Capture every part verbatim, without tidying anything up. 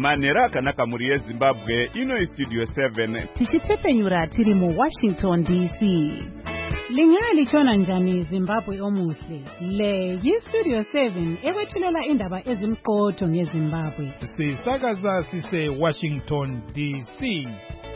Manera akanaka muri yeZimbabwe ino Studio seven. Tichitsepenyura tiri mu Washington D C. Lingaya lichona njani Zimbabwe omuhle. Le yi Studio seven ekwethulela indaba ezimqotho ngeZimbabwe. Sisakaza sise Washington D C.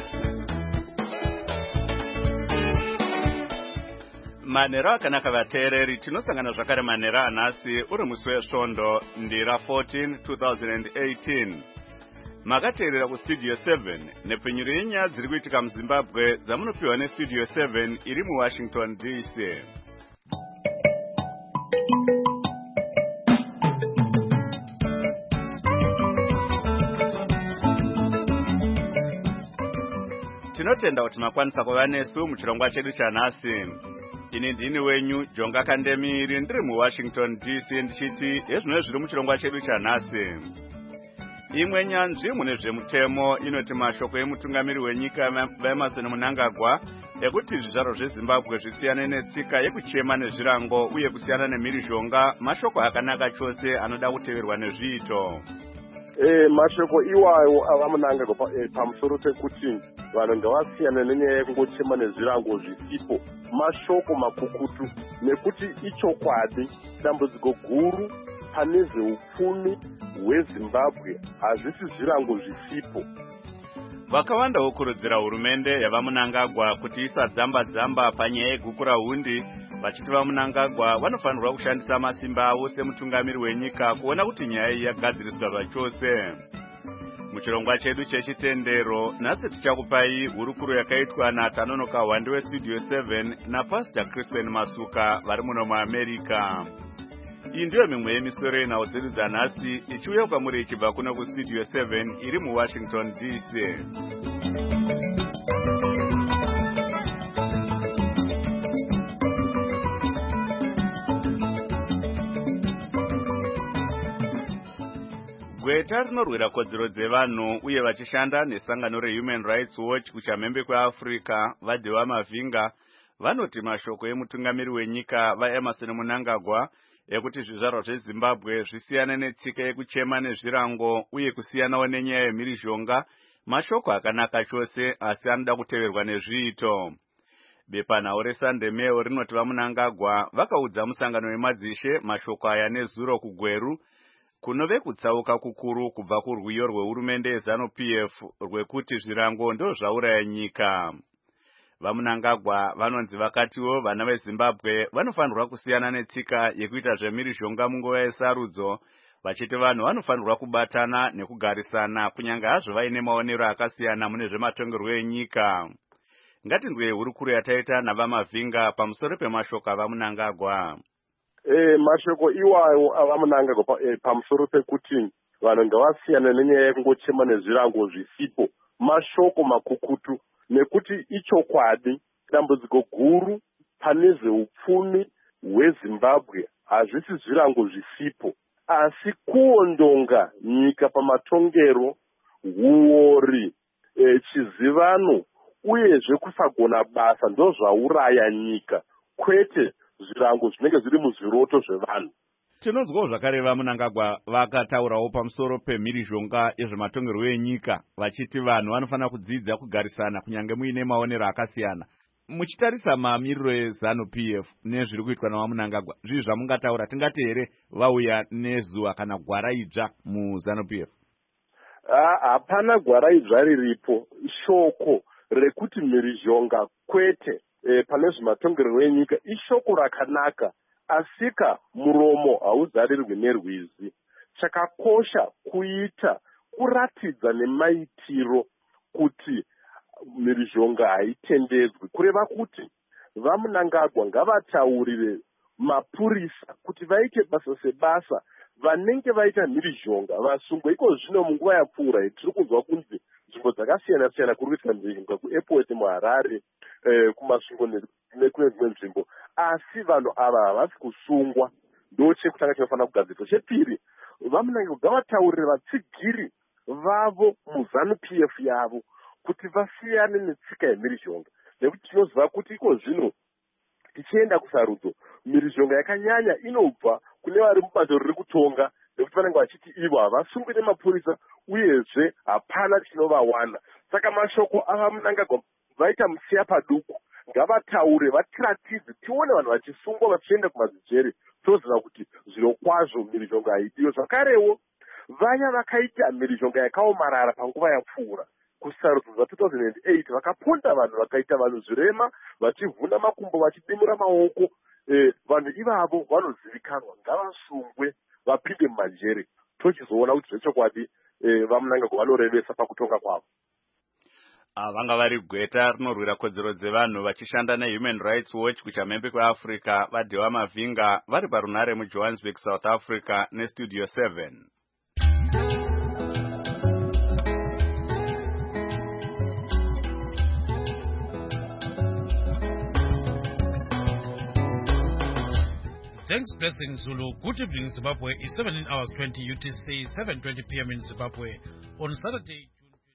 Manera akanaka vateereri tinosangana zvakare manera anhasi uri musi wesvondo ndira fourteen two thousand eighteen. Makateerera kustudio seven nepfenyuro yenyaya dziri kuitika muZimbabwe dzamunopiwa nestudio seven iri muWashington D C. Tinotenda kuti makwanisa kuva nesu muchirongwa chedu chanhasi. Ini ndini wenyu Jonga Kandemiri ndiri muWashington D C ndichiti ezvino zviri muchirongwa chedu chanhasi. Imwe nyanzvi mune zvemutemo inoti mashoko emutungamiri wenyika vaEmerson Mnangagwa ekuti zvizvaro zveZimbabwe zvisiyane netsika yekuchema nezvirango uye kusiyana nemhirizhonga mashoko akanaka chose anoda kuteverwa nezviito. Eh mashoko iwayo avaMnangagwa eh, pamusoro pekuti vanhu ngavasiyana nenyaya yekungochema nezvirango zvisipo mashoko makukutu nekuti ichokwadi dambudziko guru pane zveupfumi hweZimbabwe hazvisi zvirango zvisipo. Vakawanda vokurudzira hurumende yavaMnangagwa kuti isadzamba dzamba panyaya yegukura hundi vachiti vaMnangagwa vanofanirwa kushandisa masimba avo semutungamiri wenyika kuona kuti nyaya iyi yagadziriswa zvachose. Muchirongwa chedu chechitendero nhasi tichakupai hurukuro yakaitwa naTanonoka Hwande weStudio seven naPastor Crispin Masuka vari muno muAmerica. Iyi ndiyo mimwe yemisoro yenhau dzedu dzanhasi ichiuya kwamuri ichibva kuno kuStudio seven iri muWashington D C. Gweta rinorwira kodzero dzevanhu uye vachishanda nesangano reHuman Rights Watch kuchamhembe kweAfrica vadhewa Mavhinga vanoti mashoko emutungamiri wenyika vaEmerson Mnangagwa ekuti zvizvarwa zveZimbabwe zvisiyane netsika yekuchema nezvirango uye kusiyanawo nenyaya yemhirizhonga mashoko akanaka chose asi anoda kuteverwa nezviito. Bepanhau reSunday Mail rinoti vaMnangagwa vakaudza musangano wemadzishe mashoko aya nezuro kugweru kunove kutsauka kukuru kubva kurwiyo rwehurumende yeZanu-P F rwekuti zvirango ndo zvauraya nyika. VaMnangagwa vanonzi vakatiwo vana veZimbabwe vanofanirwa kusiyana netsika yekuita zvemhirizhonga munguva yesarudzo vachiti vanhu vanofanirwa kubatana nekugarisana kunyange hazvo vaine maonero akasiyana mune zvematongerwo enyika. Ngatinzwe hurukuro yataita navaMavhinga pamusoro pemashoko avaMnangagwa. Eh mashoko iwayo avaMnangagwa eh, pamusoro pekuti vanhu ngavasiyana nenyaya yekungochema nezvirango zvisipo mashoko makukutu nekuti ichokwadi dambudziko guru pane zveupfumi hweZimbabwe hazvisi zvirango zvisipo asi kuondonga nyika pamatongero huori e, chizivano uyezve kusagona basa ndo zvauraya nyika kwete zvirango zvinenge zviri muzviroto zvevanhu. Tinonzwawo zvakare vaMnangagwa vakataurawo pamusoro pemhirizhonga yezvematongerwo enyika vachiti vanhu vanofanira kudzidza kugarisana kunyange muine maonero akasiyana. Muchitarisa mamiriro eZanu-P F nezviri kuitwa navaMnangagwa zvii zvamungataura tingati here vauya nezuva kana gwara idzva muZanu-P F? Hapana gwara idzva riripo. Shoko rekuti mhirizhonga kwete e, pane zvematongerwo enyika ishoko rakanaka asika muromo hauzarirwi nerwizi. Chakakosha kuita kuratidza nemaitiro kuti mhirizhonga haitendedzwi, kureva kuti vaMnangagwa ngavataurire mapurisa kuti vaite basa sebasa vanenge vaita mhirizhonga vasungwe. Iko zvino munguva yapfuura tiri kunzwa kunzi nzvimbo dzakasiyana siyana kuri kuitika mhirizhonga kuairport muHarare eh, kumasvingo nekune dzimwe nzvimbo asi vanhu ava havasi kusungwa. Ndo chekutanga chinofanira kugadzirwa. Chepiri vaMnangagwa ngavataurire vatsigiri vavo muZanu-P F yavo kuti vasiyane netsika yemhirizhonga nekuti tinoziva kuti iko zvino tichienda kusarudzo mhirizhonga yakanyanya inobva kune vari mubato riri kutonga nekuti vanenge vachiti ivo havasungwi nemapurisa uyezve hapana chinovawana. Saka mashoko ava Mnangagwa vaita musiya paduku, ngavataure vatiratidze tione vanhu vachisungwa vachienda kumazijere toziva kuti zviro kwazvo mhirizhonga haidiyo. Zvakarewo vaya vakaita mhirizhonga yakaomarara panguva yapfuura kusarudzo dza two thousand eight vakaponda vanhu vakaita vanhu zvirema vachivhuna makumbo vachidimura maoko. Eh, vanhu ivavo vanozivikanwa, ngavasungwe vapinde mumajere tochizoona kuti zvechokwadi eh, vaMnangagwa vanorevesa pakutonga kwavo. Vanga vari gweta rinorwira kodzero dzevanhu vachishanda neHuman Rights Watch kuchamhembe kweAfrica vaDhewa Mavhinga vari parunare muJohannesburg, South Africa neStudio seven. Thanks, Blessing Zulu. Good evening, Zimbabwe. It's seventeen hours twenty U T C, seven twenty p m in Zimbabwe. On Saturday,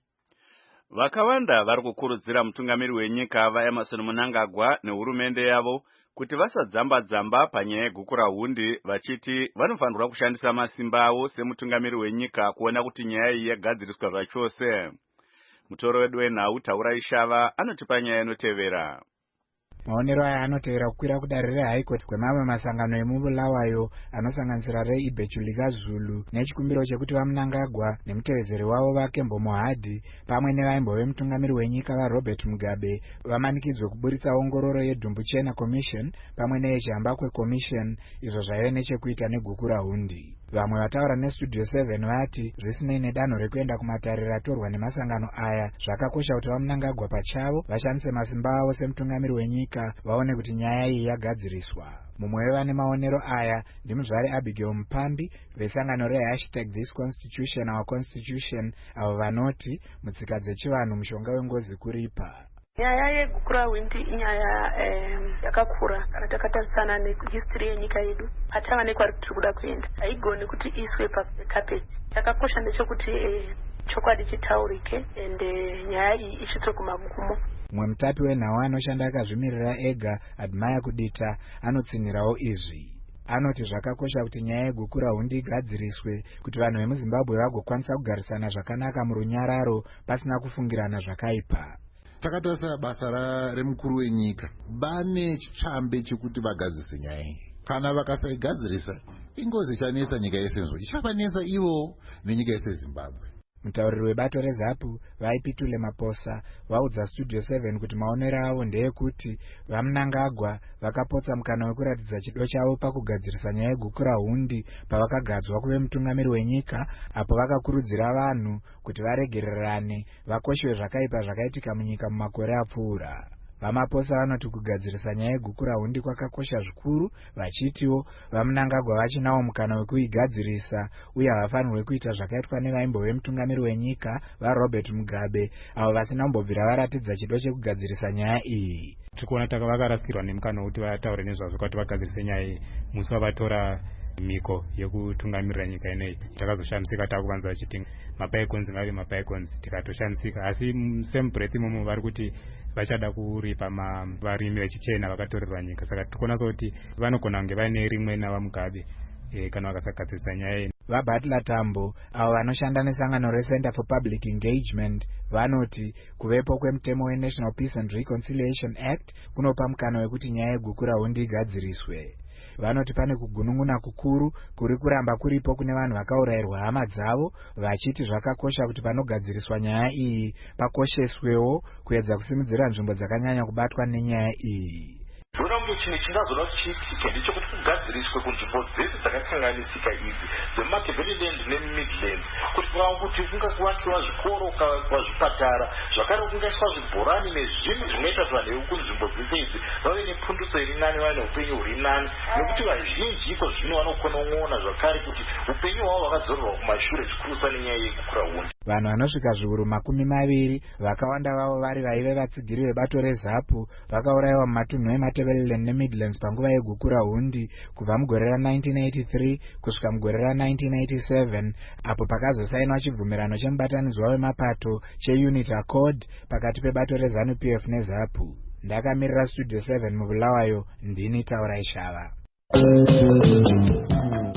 Vakawanda vari kukurudzira mutungamiri wenyika vaEmmerson Mnangagwa nehurumende yavo kuti vasadzamba-dzamba panyaya yeguku rahundi, vachiti vanofanirwa kushandisa masimba avo semutungamiri wenyika kuona kuti nyaya iyi yagadziriswa zvachose. Mutoro wedu wenhau Taura Ishava anotipa nyaya inotevera. Maonero aya anotevera kukwira kudare reHigh Court kwemamwe masangano emubulawayo anosanganisira reIbhechulika Zulu nechikumbiro chekuti vaMnangagwa nemutevedzeri wavo vaKembo Mohadi pamwe nevaimbove mutungamiri wenyika vaRobert Mugabe vamanikidzwe kuburitsa ongororo yeDhumbu Chena Commission pamwe neyechihambakwe Commission, izvo zvaive nechekuita neguku rahundi. Vamwe vataura neStudio seven vati zvisinei nedanho rekuenda kumatare ratorwa nemasangano aya, zvakakosha kuti vaMnangagwa pachavo vashandise masimba avo semutungamiri wenyika vaone kuti nyaya iyi yagadziriswa. Mumwe wevane maonero aya ndimuzvari Abigail Mupambi vesangano rehashtag This Constitution Our Constitution, avo vanoti mutsika dzechivanhu mushonga wengozi kuripa. Nyaya yeguku rahundi inyaya yakakura kana takatarisana nehistory yenyika yedu. Hatava nekwari tiri kuda kuenda, haigoni kuti iswe pasi pekapeti. Chakakosha ndechekuti chokwadi chitaurike ende nyaya iyi isvitswe kumagumo. Mumwe mutapi wenhau anoshanda akazvimirira ega Admire Kudita anotsinhirawo izvi. Anoti zvakakosha kuti nyaya yeguku rahundi igadziriswe kuti vanhu vemuZimbabwe vagokwanisa kugarisana zvakanaka murunyararo pasina kufungirana zvakaipa. Takatarisa basa remukuru wenyika, bane chitsvambe chekuti vagadzise nyaya iyi. Kana vakasaigadzirisa, ingozi chanesa nyika yese nzvo, ichavanesa ivo nenyika yese Zimbabwe. Mutauriri webato reZAPU vaipitule Maposa vaudza Studio seven kuti maonero avo ndeyekuti vaMnangagwa vakapotsa mukana wekuratidza chido chavo pakugadzirisa nyaya yeguku rahundi pavakagadzwa kuve mutungamiri wenyika, apo vakakurudzira vanhu kuti varegererane vakoshewe zvakaipa zvakaitika munyika mumakore apfuura. VaMaposa vanoti kugadzirisa nyaya yeguku rahundi kwakakosha zvikuru, vachitiwo vaMnangagwa vachinawo mukana wekuigadzirisa uye havafanirwe kuita zvakaitwa nevaimbove mutungamiri wenyika vaRobert Mugabe avo vasina kumbobvira varatidza chido chekugadzirisa nyaya iyi. Tikuona taka vakarasikirwa nemukana wekuti vataure nezvazvo kuti vagadzirise nyaya iyi musi wavatora miko yekutungamirira nyika ineyi. Takazoshamsika takuvanza vachiti mapaikons ngave mapaikons, tikatoshamsika. Asi same breath imomo vari kuti vachada kuripa varimi vechichena vakatorerwa nyika. Saka tikuona kuti vanogona kunge vaine rimwe navaMugabe e, kana vakasagadzirisa nyaya iyi. VaButler Tambo avo vanoshanda nesangano reCenter for Public Engagement vanoti kuvepo kwemutemo weNational Peace and Reconciliation Act kunopa mukana wekuti nyaya yeguku rahundi igadziriswe. Vanoti pane kugunun'una kukuru kuri kuramba kuripo kune vanhu vakaurayirwa hama dzavo, vachiti zvakakosha kuti panogadziriswa nyaya iyi pakosheswewo kuedza kusimudzira nzvimbo dzakanyanya kubatwa nenyaya iyi. Zvona kuti chinhu chingazoda kuti chiitike ndechekuti kugadziriswe kunzvimbo dzese dzakasanganisika idzi dzemuMatabeleland nemuMidlands, kuti pamwe kuti kungakuvakiwa zvikoro, kuvakiwa zvipatara, zvakare kungaiswa zvibhorani nezvinhu zvinoita kuti vanhu vekunzvimbo dzese idzi vave nepundutso iri nani, vave neupenyu huri nani, nekuti vazhinji iko zvino vanokona kuona zvakare kuti upenyu hwavo hwakadzorerwa kumashure zvikuru nenyaya yeguku rahundi. Vanhu vanosvika zviuru makumi maviri vakawanda vavo vari vaive vatsigiri vebato reZAPU vakaurayiwa mumatunhu eMatabeleland neMidlands panguva yeguku rahundi kubva mugore ra19 eighty-three kusvika mugore ra19 eighty-seven, apo pakazosainwa chibvumirano chemubatanidzwa wemapato cheUnity Accord pakati pebato reZANU-P F neZAPU. Ndakamirira Studio seven mubulawayo, ndini Taura Ishava.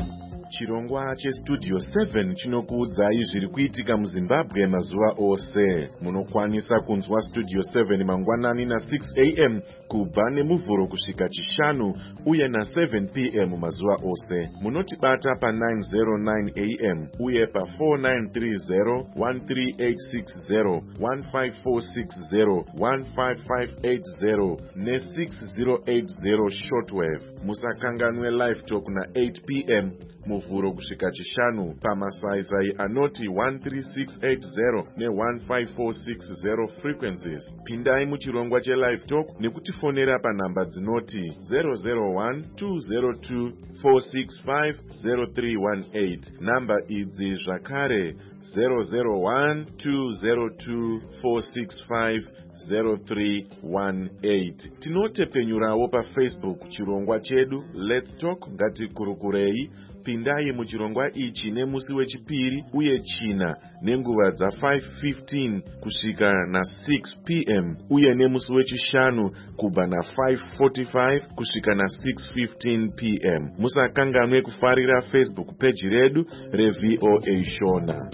chirongwa chestudio seven chinokuudzai zviri kuitika muzimbabwe mazuva ose. Munokwanisa kunzwa studio seven mangwanani na six a m kubva nemuvhuro kusvika chishanu uye na seven p m mazuva ose. Munotibata pa nine oh nine a m uye pa four nine three zero, one three eight six zero, one five four six zero, one five five eight zero ne six zero eight zero shortwave. Musakanganwe live talk na eight p m muvhuro kusvika chishanu pamasaisai anoti one three six eight zero ne one five four six zero frequencies. Pindai muchirongwa chelive talk nekutifonera panhamba dzinoti zero zero one two zero two four six five zero three one eight. Namba idzi zvakare zero zero one two zero two four six five zero three one eight. Tinotepenyurawo pa Facebook chirongwa chedu Let's Talk ngatikurukurei. Pindai muchirongwa ichi nemusi wechipiri uye china nenguva dza five fifteen kusvika na six p m uye nemusi wechishanu kubva na five forty-five kusvika na six fifteen p m. Musakanganwe kufarira Facebook page redu reV O A Shona.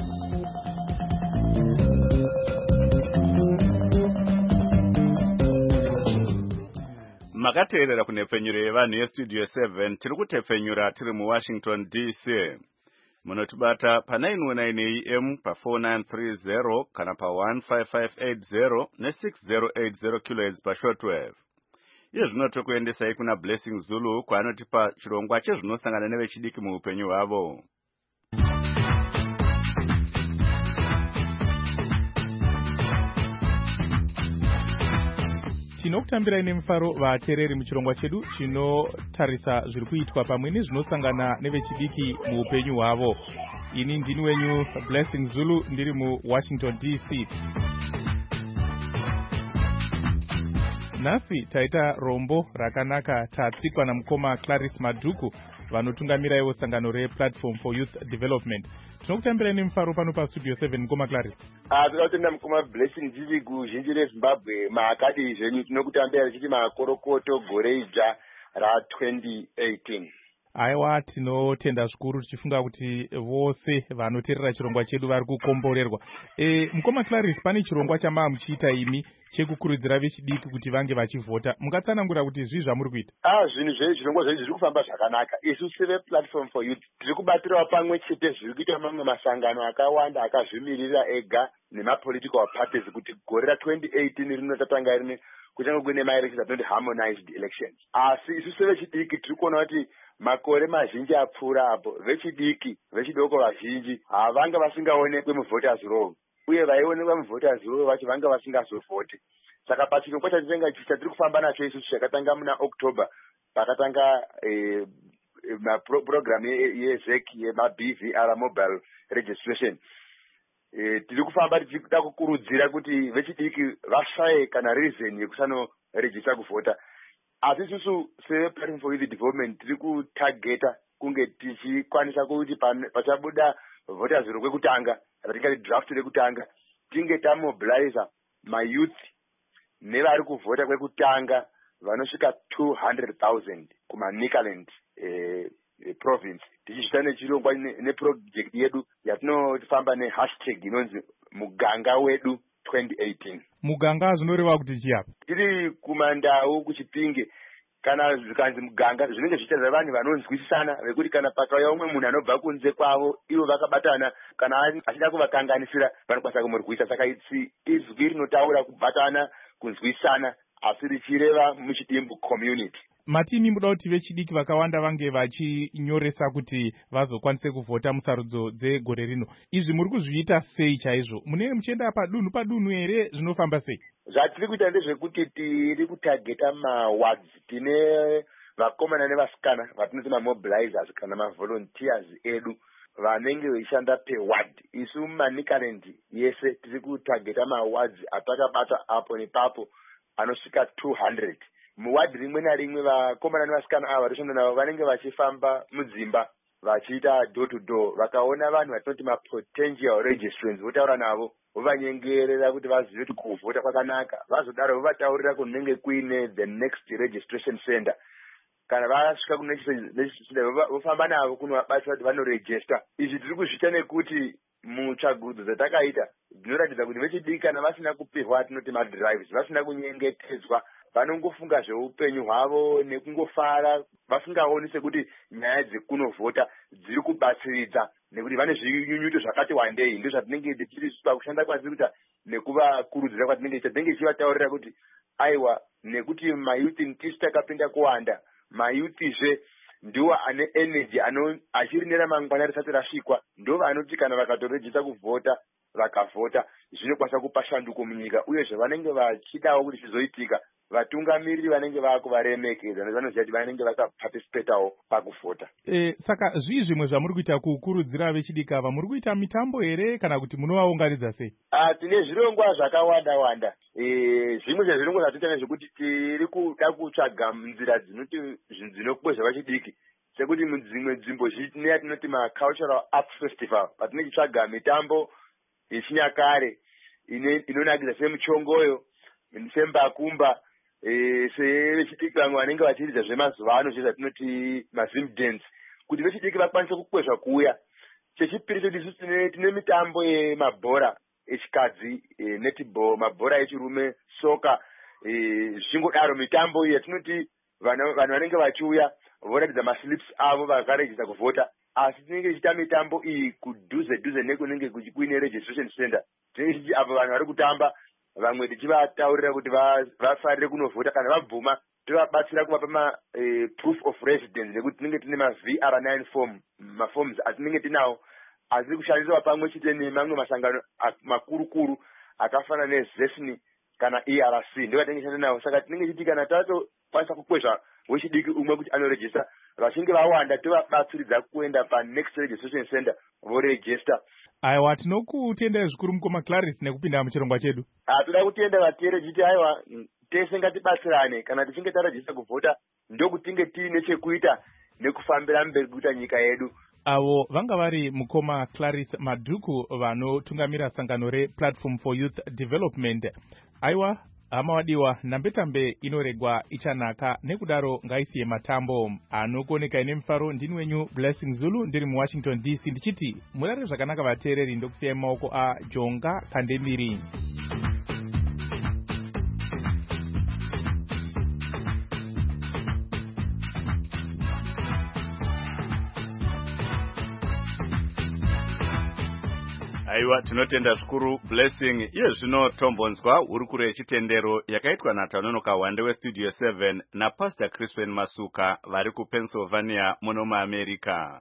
Makateerera kunepfenyuro yevanhu yestudio seven tiri kutepfenyura tiri muWashington D C. Munotibata pa nine oh nine a m pa four nine three zero kana pa one five five eight zero ne six zero eight zero kilohertz pa shortwave. Iye zvino tokuendesai kuna Blessing Zulu kwaanotipa chirongwa chezvinosangana nevechidiki muupenyu hwavo. Tinokutambirai nemufaro vateereri muchirongwa chedu chinotarisa zviri kuitwa pamwe nezvinosangana nevechidiki muupenyu hwavo. Ini ndini wenyu Blessing Zulu ndiri muWashington D C. Nhasi taita rombo rakanaka tatsikwa namukoma Clarice Madhuku vanotungamiraiwo sangano rePlatform for Youth Development. Tinokutambirai nemufaro pano pastudio seven mukoma Clarice. Ah, tinotenda mukoma Blessing ndiri kuzhinji reZimbabwe maakadi zvenyu tinokutambirai richiti makorokoto gore idzva ra twenty eighteen. Aiwa, tinotenda zvikuru tichifunga kuti vose vanoteerera chirongwa chedu vari kukomborerwa. E, mukoma Clarice, pane chirongwa chamaa muchiita imi chekukurudzira vechidiki kuti vange vachivhota. Mungatsanangura kuti zvii zvamuri kuita? Ah, zvinhu zve chirongwa zvedu zviri kufamba zvakanaka. Isu seve Platform for Youth tiri kubatirawo pamwe chete zviri kuita mamwe masangano akawanda akazvimirira ega nemapolitical parties kuti gore ra twenty eighteen rinotatanga rine kuchanga kuine maelections atinoti harmonized elections. Asi isu sevechidiki tiri kuona kuti makore mazhinji apfuura apo vechidiki vechidoko vazhinji havanga vasingaonekwe muvoters roll uye vaionekwa muvoters roll vacho vanga vasingazovhoti. Saka pachirongwa chatitenga chatiri kufamba nacho isusu chakatanga muna October pakatanga eh, program yeZEC yema-B V R mobile registration. E, tiri kufamba tichida kukurudzira kuti vechidiki vashaye kana reason yekusanorejista kuvhota. Asi isusu sePlatform for Youth Development tiri kutargeta kunge tichikwanisa kuti pachabuda voters roll kwekutanga ratingati draft rekutanga tinge tamobilize mayouth nevari kuvhota kwekutanga vanosvika two hundred thousand kumaNicaland eh, eh, province tichishita nechirongwa neproject yedu yatinofamba nehashtag inonzi muganga wedu twenty eighteen. Muganga zvinoreva kuti chiyapa? Tiri kumandau kuchipinge kana zvikanzi muganga zvinenge zvichitaura vanhu vanonzwisisana vekuti kana pakauya umwe munhu anobva kunze kwavo ivo vakabatana kana achida kuvakanganisira vanokwanisa kumurwisa. Saka izwi rinotaura kubatana kunzwisana asi richireva muchidimbu community. Matini muda kuti vechidiki vakawanda vange vachinyoresa kuti vazokwanise kuvhota musarudzo dzegore rino. Izvi muri kuzviita sei chaizvo? Munenge muchienda padunhu padunhu here zvinofamba sei? Zvatiri kuita ndezvekuti tiri kutargeta mawards. Tine vakomana nevasikana vatinoti mamobilizers kana mavolunteers edu vanenge veishanda per ward. Isu mumaNicaland yese tiri kutargeta mawards atakabata apo nepapo anosvika two hundred. Muwadi rimwe narimwe vakomana nevasikana ava varishanda navo vanenge vachifamba mudzimba vachiita door to door. Vakaona vanhu vatinoti mapotential registrants votaura navo vovanyengerera kuti vazive kuti kuvhota kwakanaka. Vazodaro vovataurira kunenge kuine the next registration center kana vasvika kunechida vofamba navo kunovabatsira kuti vanorejesta. Izvi tiri kuzviita nekuti mutsvagudzo dzatakaita dzinoratidza kuti vechidiki kana vasina kupihwa atinoti madrives, vasina kunyengetedzwa, vanongofunga zveupenyu hwavo nekungofara, vasingaoni sekuti nyaya dzekunovhota dziri kubatsiridza nekuti vane zvinyunyuto zvakati wandei. Ndo zvatinenge tichiri pakushanda kwatiri kuita nekuvakurudzira kwatinenge tinenge tichivataurira kuti aiwa, nekuti mayuthi ndisu takapinda kuwanda, mayuthizve ndiwo ane energy ano achiri neramangwana risati rasvikwa, ndo vanoti kana vakatorejesa kuvhota vakavhota zvinokwanisa kupa shanduko munyika, uyezve vanenge vachidawo kuti zvizoitika vatungamiriri vanenge vakuvaremekedza nevanoziva kuti vanenge vakaparticipatawo pakuvhota. E, saka zvii zvimwe zvamuri kuita kukurudzira vechidiki ava? Muri kuita mitambo here kana kuti munovaunganidza sei? Ah, tine zvirongwa zvakawanda wanda. E, zvimwe zvezvirongwa zvatoita nezvekuti tiri kuda kutsvaga nzira dzinoti dzinokwezva vechidiki, sekuti mudzimwe nzvimbo zhinji yatinoti macultural arts festival patinenge tichitsvaga mitambo yechinyakare inonakidza semuchongoyo, sembakumba, e, sevechidiki vamwe vanenge vachiridza zvemazuva ano zvatinoti mazim dance, kuti vechidiki vakwanise kukwezva kuuya. Chechipiri chedu tine, tine mitambo yemabhora echikadzi, e, netball, mabhora echirume, soka, e, zvingodaro mitambo iyi yatinoti vanhu vanenge vachiuya voratidza maslips avo vakarejista kuvhota, asi tinenge tichita mitambo iyi kudhuze dhuze nekunenge kuine registration center. Tinenge tichi avo vanhu vari kutamba vamwe tichivataurira kuti vafarire kunovhota, kana vabvuma tovabatsira kuvapa ma e, proof of residence, nekuti tinenge tine ma-V R nine form, maforms atinenge tinawo asiri kushandiswa pamwe chete nemamwe masangano makurukuru akafana nezesni kana E R C, ndo vatinenge shanda nawo. Saka tinenge chiti kana tatokwanisa kukwezva wechidiki umwe kuti anorejista, vachinge vawanda tovabatsiridza kuenda panext registration center vorejista. Aiwa, tinokutendai zvikuru mukoma Clarice nekupinda muchirongwa chedu. Ah, toda kutenda vatiyere chiti aiwa tese ngatibatsirane kana tichinge tarejista kuvhota, ndokutinge tiine chekuita nekufambira mberi kuita nyika yedu. Avo vanga vari mukoma Clarice Madhuku vanotungamira sangano rePlatform for Youth Development. Aiwa, hama wadiwa, nambetambe inoregwa ichanaka, nekudaro ngaisiye matambo anokoneka ine mfaro. Ndini wenyu Blessing Zulu, ndiri mu Washington D C, ndichiti murare zvakanaka vateereri, ndokusiyai maoko a Jonga Kandemiri. Aiwa, tinotenda zvikuru Blessing. Iye zvino tombonzwa hurukuro yechitendero yakaitwa naTanonoka Wande weStudio seven naPastor Crispin Masuka vari kuPennsylvania muno muAmerica.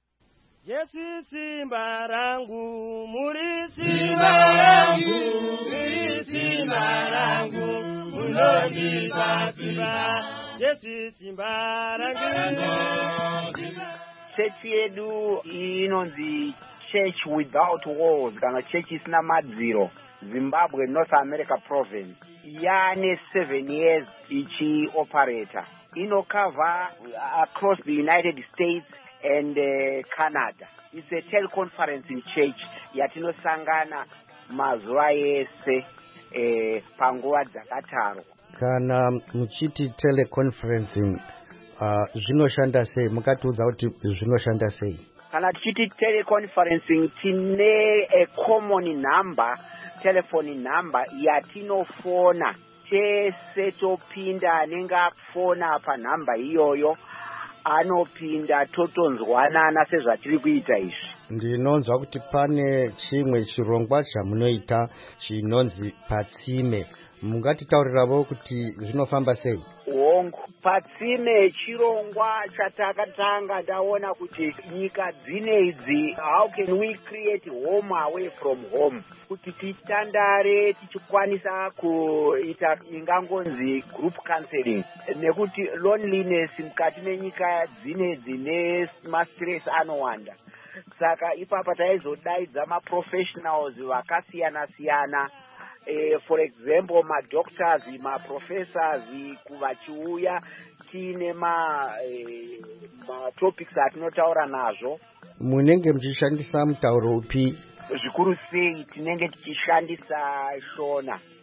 Jesu simba rangu, muri simba rangu, muri simba rangu, munondipa simba. Jesu simba rangu. Church yedu inonzi Church Without Walls, kana church isina madziro, Zimbabwe North America province. Yane seven years ichi operator. Ino cover across the United States and uh, Canada. It's a teleconferencing church yatinosangana mazuva ese eh, panguva dzakataro. Kana muchiti teleconferencing uh, zvinoshanda sei? Mukatiudza kuti zvinoshanda sei? Kana tichiti teleconferencing tine a common number, telephone number yatinofona. Chese topinda anenge akufona pa number iyoyo anopinda totonzwanana sezvatiri kuita izvi. Ndinonzwa kuti pane chimwe chirongwa chamunoita chinonzi Patsime. Mungatitaurirawo kuti zvinofamba sei? Hongu, Patsime chirongwa chatakatanga taona kuti nyika dzine idzi, how can we create home away from home, kuti titandare tichikwanisa kuita ingangonzi group counseling, nekuti loneliness mukati menyika dzine dzine ma-stress anowanda. Saka ipapa taizodaidza ma-professionals vakasiyana siyana. Uh, for example, ma doctors, ma professors, kuvachiuya tine ma, uh, ma topics atinotaura nazvo. Munenge mchishandisa mutauro upi? Zvikuru sei tinenge tichishandisa Shona.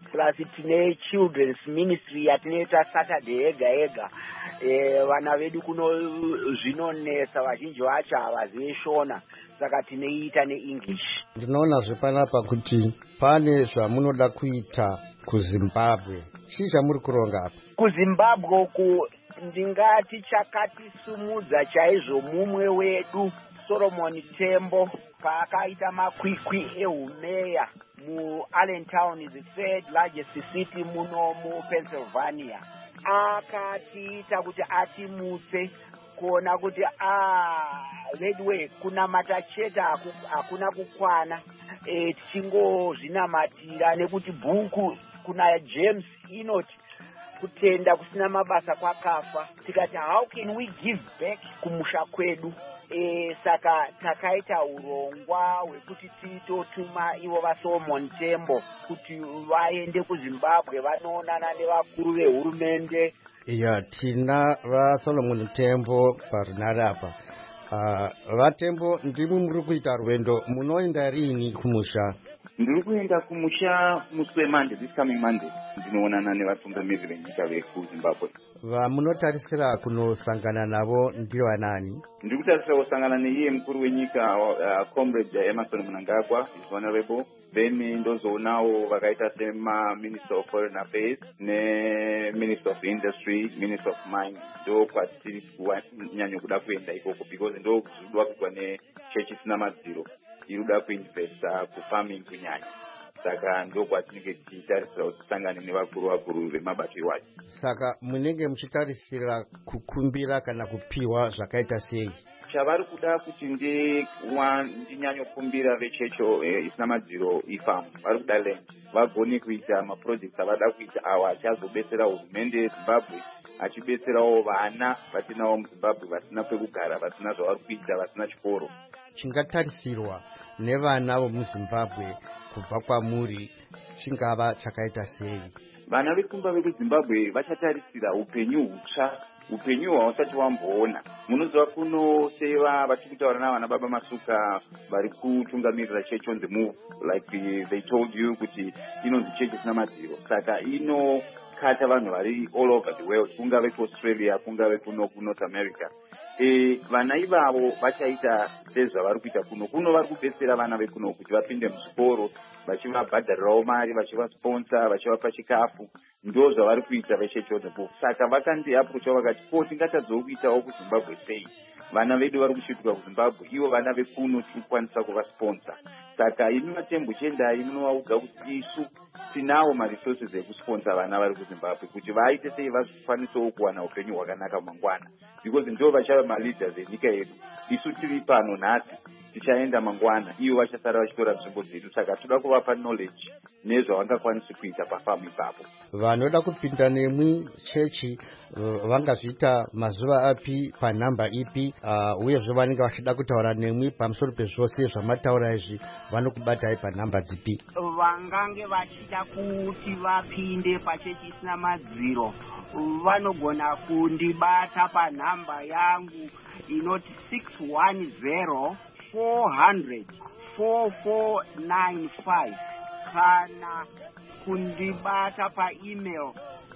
plus tine children's ministry yatinoita Saturday ega ega. E, vana vedu kuno zvinonesa, vazhinji vacho havazivi Shona, saka tinoita neEnglish. Ndinoona zvepanapa kuti pane zvamunoda kuita kuZimbabwe. Chii chamuri kuronga apa? KuZimbabwe ku ndingati chakatisumudza chaizvo mumwe wedu Solomon Tembo paakaita makwikwi ehumeya muAllentown, the third largest city muno muPennsylvania. Akatiita kuti atimutse kuona kuti ah redway kunamata chete hakuna kukwana, e, tichingozvinamatira nekuti bhuku kuna James inoti kutenda kusina mabasa kwakafa. Tikati how can we give back kumusha kwedu? E, saka takaita urongwa hwekuti titotuma ivo vaSolomon Tembo kuti vaende kuZimbabwe vanoonana nevakuru vehurumende. Ya, tina vaSolomon Tembo parunare apa. Uh, vaTembo ndimi muri kuita rwendo, munoenda rini kumusha? Ndiri kuenda kumusha musi weMonday, this coming Monday. Ndinoonana nevatungamiri venyika vekuZimbabwe. Vamunotarisira kunosangana navo ndivo vanani? Ndiri kutarisira kusangana neiye mukuru wenyika uh, comrade Emmerson Mnangagwa, is honorable. Then ndozoonawo vakaita sema Minister of Foreign Affairs ne Minister of Industry, Minister of Mines. Ndo kwatiri kunyanya kuda kuenda ikoko because ndo kuzudwa kuitwa nechechi isina madziro iruda kuinvesta kufarming kunyanya. Saka ndo kwatinenge tichitarisira kusangana nevakuru vakuru vemabato iwacho. Saka munenge muchitarisira kukumbira kana kupiwa zvakaita sei? Chavari kuda kuti ndinyanyokumbira vechecho eh, isina madziro ifamu vari kuda land vagone kuita maprojects avada kuita awa achazobetsera hurumende yeZimbabwe, achibetserawo vana vatinawo muZimbabwe vasina pekugara, vasina zvavari kuita, vasina chikoro. Chingatarisirwa nevana vomuZimbabwe kubva kwamuri chingava chakaita sei? Vana vekumba vekuZimbabwe vachatarisira upenyu hutsva, upenyu hwausati wamboona. Munoziva kuno seva vachiri kutaura navana baba Masuka vari kutungamirira church on the move, like they told you kuti inonzi church isina madziro. Saka inokata vanhu vari all over the world, kungave kuAustralia, kungave kuno kuNorth America. E, vana ivavo vachaita sezvavari kuita kuno. Kuno vari kubetsera vana vekuno kuti vapinde muzvikoro, vachivabhadharirawo mari, vachivasponsor, vachivapa chikafu. Ndo zvavari kuita vechechi on the move. Saka vakandiapproacha vakati ko tingatadzowo kuitawo kuZimbabwe sei? Vana vedu vari kusvituka kuZimbabwe, ivo vana vekuno tikukwanisa kuvasponsor. Saka imi maTembo chendai munovaudza kuti isu tinawo maresources ekusponsor vana vari kuZimbabwe kuti vaite sei vakwanisawo kuwana upenyu hwakanaka mangwana, because ndo vachava maleaders enyika yedu. Isu tiri pano nhasi, tichaenda mangwana, ivo vachasara vachitora nzvimbo dzedu. Saka toda kuvapa knowledge nezvavangakwanisa kuita pafamu ipapo. Vanoda kupinda nemwi chechi vangazviita mazuva api panhamba ipi, uh, uyezve vanenge vachida kutaura nemwi pamusoro pezvose zvamataura izvi vanokubatai panhamba dzipi? Vangange vachida kuti vapinde pachechi isina madziro vanogona kundibata panhamba yangu inoti six one zero four hundred four four nine five, kana kundibata pa email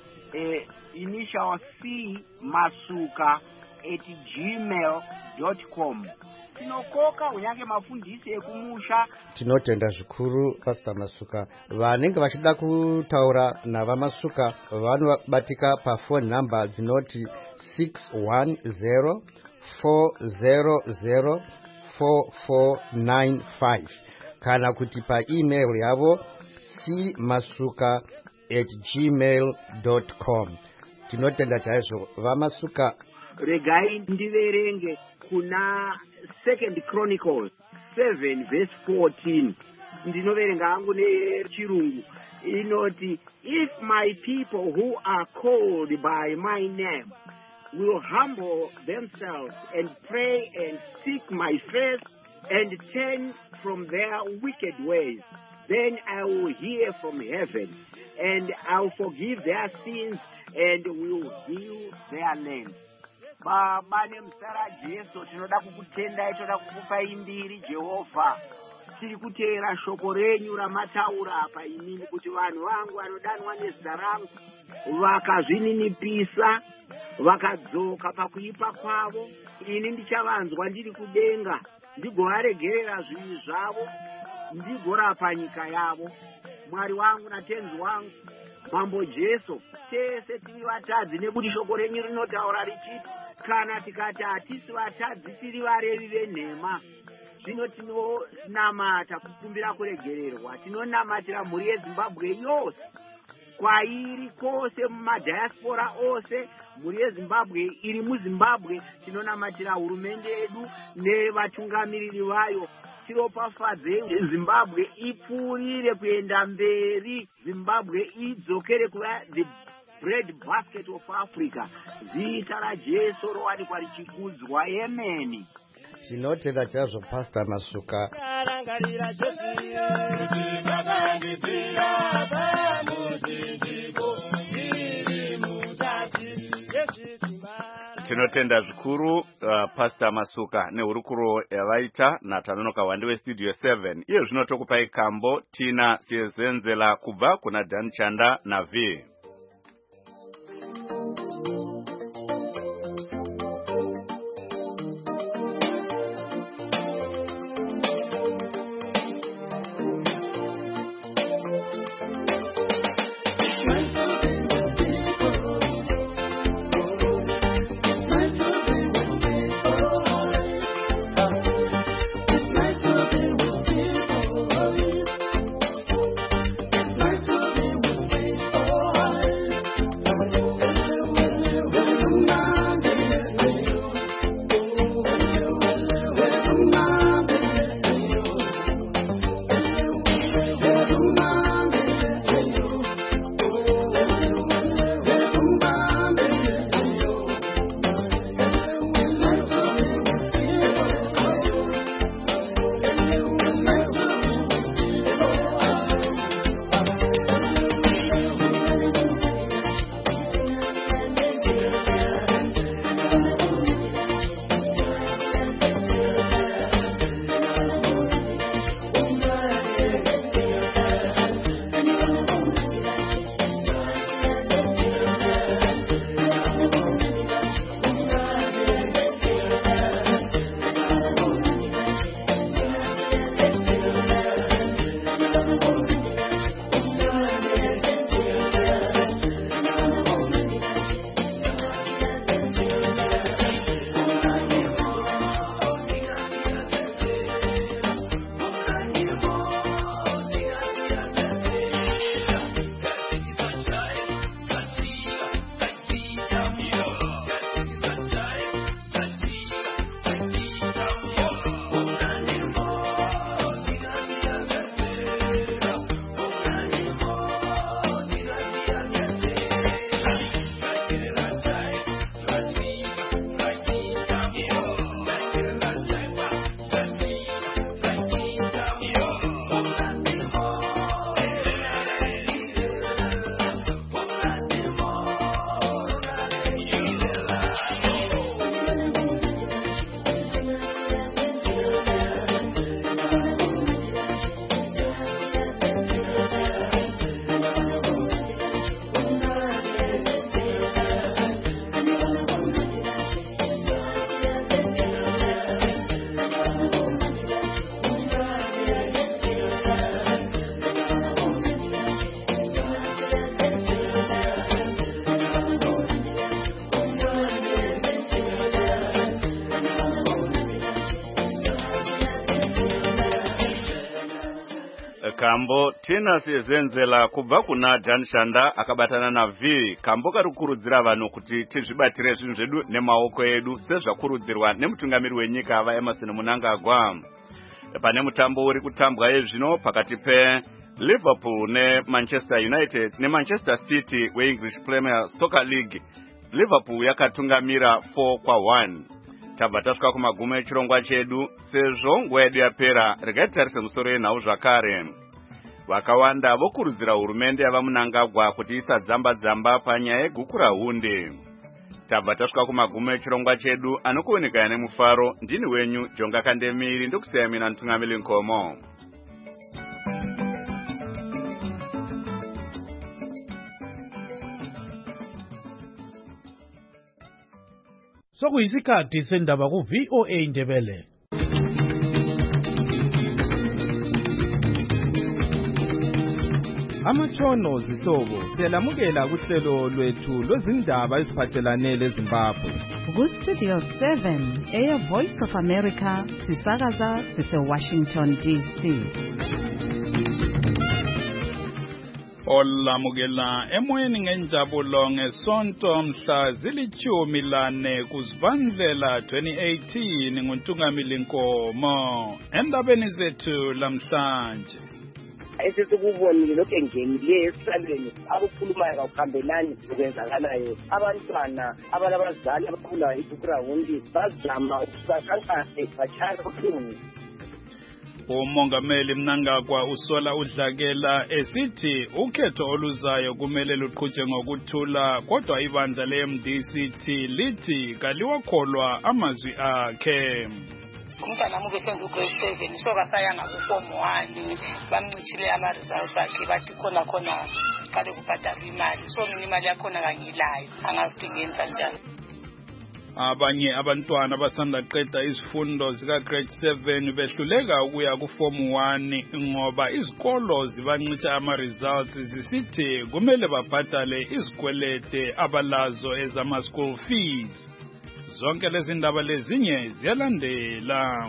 eh, initial C masuka at gmail dot com. Tinokoka unyange mafundisi ekumusha. Tinotenda zvikuru Pastor Masuka. Vanenge vachida kutaura navaMasuka vanobatika pa phone number dzinoti six one zero four zero zero four four nine five, kana kuti pa email yavo c masuka at gmail dot com. Tinotenda chaizvo vaMasuka. Regai ndiverenge kuna Second Chronicles seven verse fourteen. Ndinoverenga hangu nechirungu. Inoti, if my people who are called by my name will humble themselves and pray and seek my face and turn from their wicked ways, then I will hear from heaven and I will forgive their sins and will heal their land. Baba nemuzita raJesu tinoda kukutendai, toda kukupai mbiri Jehovha. tiri kuteera shoko renyu ramataura apa inini kuti vanhu vangu vanodanwa nezita rangu vakazvininipisa vakadzoka pakuipa kwavo, ini ndichavanzwa ndiri kudenga ndigovaregerera zvivi zvavo ndigorapa nyika yavo. Mwari wangu natenzi wangu Mambo Jesu, tese tiri vatadzi nekuti shoko renyu rinotaura richiti kana tikati hatisi vatadzi tiri varevi venhema. Zvino tinonamata kukumbira kuregererwa, tinonamatira mhuri yeZimbabwe yose kwairi kwose mumadiaspora ose. Mhuri yeZimbabwe iri muZimbabwe tinonamatira hurumende yedu nevatungamiriri vayo. Tiropafadze Zimbabwe ipfuurire kuenda mberi, Zimbabwe idzokere kuva the bread basket of Africa. Zita raJesu rowanikwa richikudzwa. Amen. Tinotenda chazvo Pastor Masuka. Tinotenda zvikuru uh, Pastor Masuka nehurukuro yavaita natanonoka wandi westudio seven. Iyo zvino tokupai kambo Tina Siezenzela kubva kuna Dan Chanda na V. Kambo Tina Siezenzela kubva kuna Dan Chanda akabatana na V. Kambo karikurudzira vanhu kuti tizvibatire zvinhu zvedu nemaoko edu sezvakurudzirwa nemutungamiri wenyika vaEmmerson Mnangagwa. Pane mutambo uri kutambwa yezvino pakati pe Liverpool ne Manchester United ne Manchester City we English Premier Soccer League. Liverpool yakatungamira four kwa one. Tabva tasvika kumagumo echirongwa chedu sezvo nguva yedu yapera. Regai titarise musoro yenhau zvakare. Vakawanda vokurudzira hurumende yavaMnangagwa kuti isadzamba dzamba panyaya yeguku raHunde. Tabva tasvika kumagumo echirongwa chedu anokuonekana nemufaro. Ndini wenyu Jonga Kandemiri ndokusiyamina Ntungamiri Nkomo. Sokuyisikhathi sendaba ku V O A Ndebele. Amatshono zihlobo siyalamukela kuhlelo lwethu lwezindaba eziphathelane leZimbabwe. Ku Studio seven eya Voice of America sisakaza sise Washington D C. Olamukela emoyeni ngenjabulo ngesonto mhla zilithumi lane kuZibandlela twenty eighteen nguNtungamili Nkomo. Endabeni zethu lamhlanje esesikubonile lokho engenile esisalweni akukhulumayo kakuhambelani okwenzakalayo abantwana abalabazali abakhula ibukurawundi bazama ukusakhankahle bachaya ubuhlungu. uMongameli Mnangagwa usola udlakela esithi ukhetho oluzayo kumele luqhutshwe ngokuthula kodwa ibandla le-M D C T lithi kaliwakholwa amazwi akhe. Umntwana wami ubesenza ugrade seven so kasayanga ku-form one bamncitshile ama-results akhe bathi khona khona kale kubhadalwa imali so mina imali yakhona kangilayo angazidingeni kanjani. Abanye abantwana basanda qeda izifundo zika-grade seven behluleka ukuya ku-form one ngoba izikolo zibancitsha ama-results zisithi kumele babhadale izikwelete abalazo ezama-school fees. Zonke lezi ndaba lezinye ziyalandela.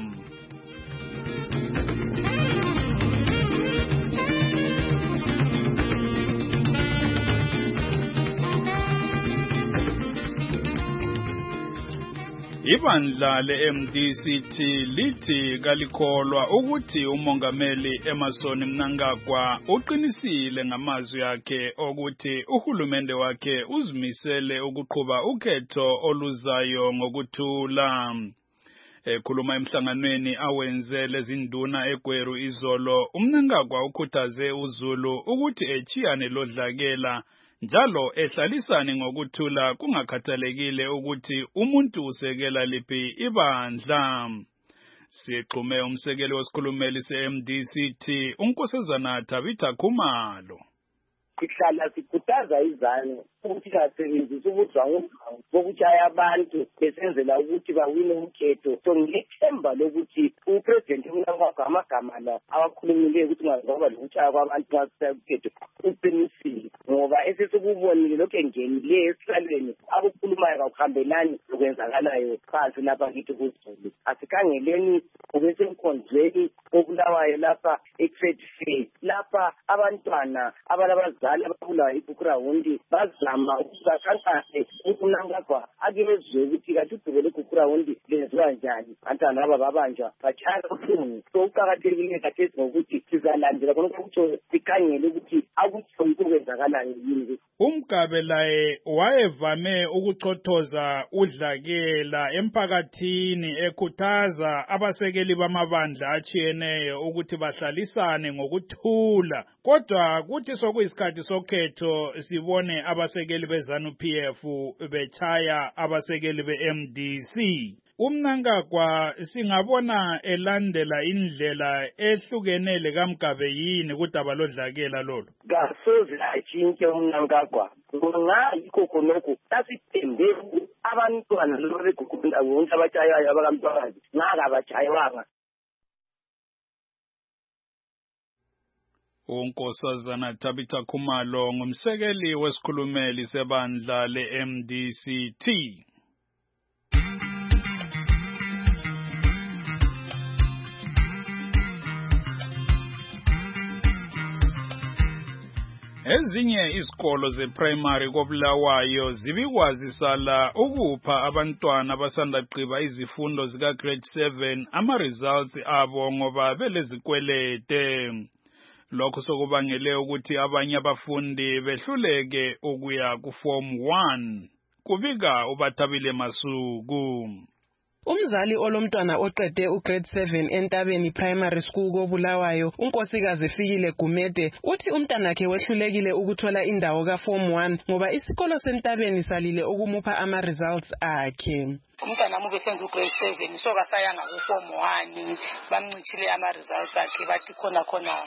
Ibandla le-M D C T lithi kalikholwa ukuthi uMongameli Emmerson Mnangagwa uqinisile ngamazwi akhe ukuthi uhulumende wakhe uzimisele ukuqhuba ukhetho oluzayo ngokuthula. Ekhuluma emhlanganweni awenze lezinduna eGweru izolo, uMnangagwa ukhuthaze uZulu ukuthi echiyane lodlakela njalo ehlalisane ngokuthula kungakhathalekile ukuthi umuntu usekela liphi ibandla. Siqume umsekeli wesikhulumeli se-M D C T uNkosazana Tabitha Khumalo. Sihlala sikhuthaza izane ukuthi basebenzise ubudlwangu bokutshaya abantu besenzela ukuthi bawine umkhetho. So ngithemba lokuthi uPresident Mnangagwa amagama la awakhulumileyo ukuthi ngazaba lokutshaya kwabantu ngasaya ukhetho uqinisile ngoba esesikubonile lokho engenile esisalweni akukhulumayo kakuhambelani okwenzakalayo phansi lapha kithi kuZulu. Asikhangeleni obesenkonzweni obulawayo lapha eFedfed lapha abantwana abalabazali abakhula ibukurawundi bazama ukusakhankahle uMnangagwa akezwe ukuthi kathi udubo lebukurawundi lenziwa njani abantwana aba babanjwa bachaya ubuhlungu. So uqakathekile kathesi ngokuthi sizalandela konke ukuthi sikhangele ukuthi akuthi ukwenzakalayo yini. uMgabe laye wayevame ukuchothoza udlakela emphakathini ekhuthaza abasekeli bamabandla achiyeneyo ukuthi bahlalisane ngokuthula. Kodwa kuthi sokuyisikhathi sokhetho sibone abasekeli beZANU P F bechaya abasekeli be-M D C. uMnangagwa singabona elandela indlela ehlukenele kaMgabe yini kudaba lodlakela lolo. Kasoze atshintshe uMnangagwa ngayikho khonokho sasithembe abantwana lolo begugunda wonke abatshayayo abakamntwakazi ngaka batshaywanga. uNkosazana Tabitha Khumalo ngumsekeli wesikhulumeli sebandla le-M D C T. Ezinye izikolo zeprimary koBulawayo zibikwazisala ukupha abantwana abasanda gqiba izifundo zika grade seven ama results abo ngoba belezikwelete. Lokho sokubangele ukuthi abanye abafundi behluleke ukuya ku form one. Kubika uBathabile Masuku. Umzali olomntwana oqede ugrade seven entabeni primary school koBulawayo uNkosikazi Fikile Gumede uthi umntanakhe wehlulekile ukuthola indawo ka form one ngoba isikolo sentabeni salile ukumupha ama results akhe. Umntwana wami ubesenza ugrade seven so kasayanga ku form one bamncitshile ama results akhe bathi khona khona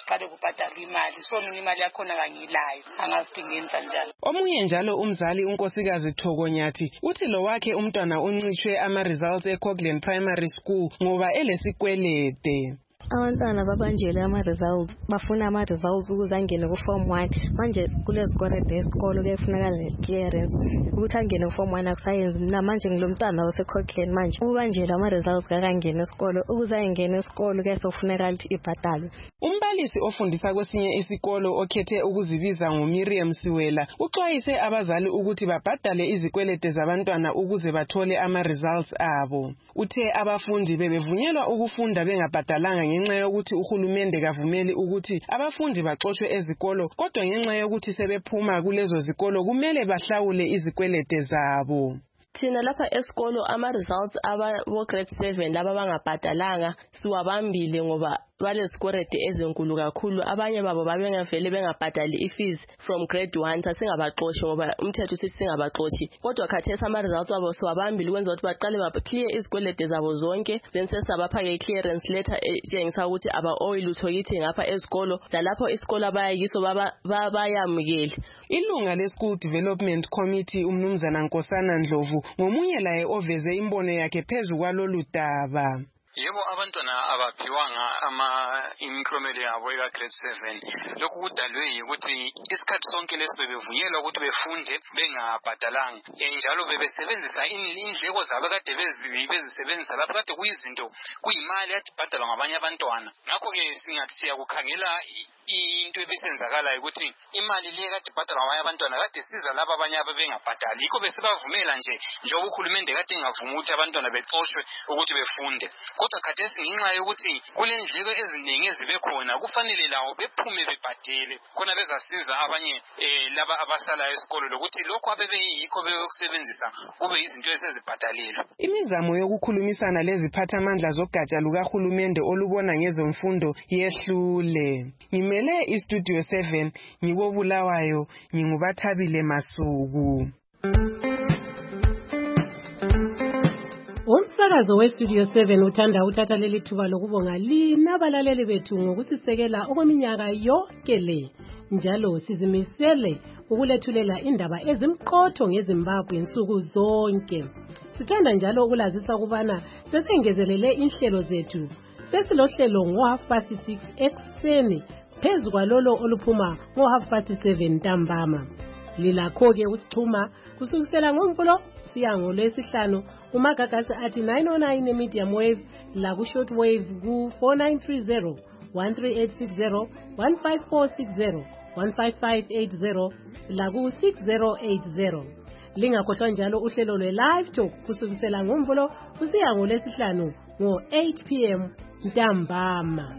kade kubhadalwa imali so mina imali yakhona kangilayo angazidingeni kanjalo. Omunye njalo umzali unkosikazi Thokonyathi uthi lo wakhe umntwana uncishwe ama-results eCoughlin Primary School ngoba elesikwelede. Abantwana babanjele ama-results bafuna ama-results ukuze angene ku-form one manje kulezikwerede esikolo kuyafunakala ne-clearance ukuthi angene ku-form one akusayenzi mina manje ngilo mntwana oseCoughlin manje ubanjele ama-results kakangene esikolo ukuze ayengene esikolo kuyasofunakala ukuthi ibhadalwe. Umbalisi ofundisa kwesinye isikolo okhethe ukuzibiza nguMiriam Siwela uxwayise abazali ukuthi babhadale izikwelede zabantwana ukuze bathole ama-results abo. Uthe abafundi bebevunyelwa ukufunda bengabhadalanga ngenxa yokuthi uhulumende kavumeli ukuthi abafundi baxoshwe ezikolo kodwa ngenxa yokuthi sebephuma kulezo zikolo kumele bahlawule izikwelede zabo. Thina lapha esikolo ama-results abo grade seven laba bangabhadalanga siwabambile ngoba balezikwerede ezinkulu kakhulu abanye babo babengavele bengabhadali i-fees from grade one sasingabaxoshi ngoba umthetho usithi singabaxoshi kodwa khathesi ama-results abo siwabambile ukwenza ukuthi baqale ba-clear izikwelede zabo zonke then sesabapha-ke i-clearance letter etshengisa ukuthi aba-owe lutho kithi ngapha esikolo lalapho isikolo abayakiso bayamukele. Ilunga le-School Development Committee umnumzana Nkosana Ndlovu ngomunye laye oveze imbono yakhe phezu kwalolu daba. Yebo abantwana abaphiwanga ama imiklomelo yabo eka grade seven lokhu kudalwe ukuthi isikhathi sonke lesi bebevunyelwa ukuthi befunde bengabhadalanga njalo bebesebenzisa indleko zabo kade bezisebenzisa lapho kade kuyizinto kuyimali yathi bhadalwa ngabanye abantwana ngakho ke singathi siyakukhangela into ebisenzakalayo ukuthi imali le kade bhadalwa ngabanye abantwana kade siza laba abanye ababengabhadali yikho besebavumela nje njengoba uhulumende kade engavuma ukuthi abantwana bexoshwe ukuthi befunde kodwa khathesi ngenxa yokuthi kulendleko eziningi ezibe khona kufanele lawo bephume bebhadele khona bezasiza abanye laba abasalayo esikolo lokuthi lokho abebeyikho beyokusebenzisa kube izinto esezibhadalelwe. Imizamo yokukhulumisana leziphathamandla zogatsha lukahulumende olubona ngezemfundo yehlule. Ngimele iStudio seven ngikobulawayo ngingubathabile Masuku. Umsakazo weStudio seven uthanda uthatha leli thuba lokubonga lina abalaleli bethu ngokusisekela okweminyaka yonke le. Njalo sizimisele ukulethulela indaba ezimqotho ngeZimbabwe nsuku zonke. Sithanda njalo ukulazisa ukubana sesengezelele inhlelo zethu. Sesilohlelo ngo half past six ekuseni phezu kwalolo oluphuma ngo half past seven ntambama. Lilakho-ke usixhuma kusukisela ngoMvulo siya ngoLwesihlanu umagagasi athi nine oh nine medium wave la ku short wave ku four nine three zero one three eight six zero one five four six zero one five five eight zero la ku six zero eight zero. Lingakhohlwa njalo uhlelo lwe live talk kusukisela ngoMvulo kusiya ngoLwesihlanu ngo eight p m ntambama.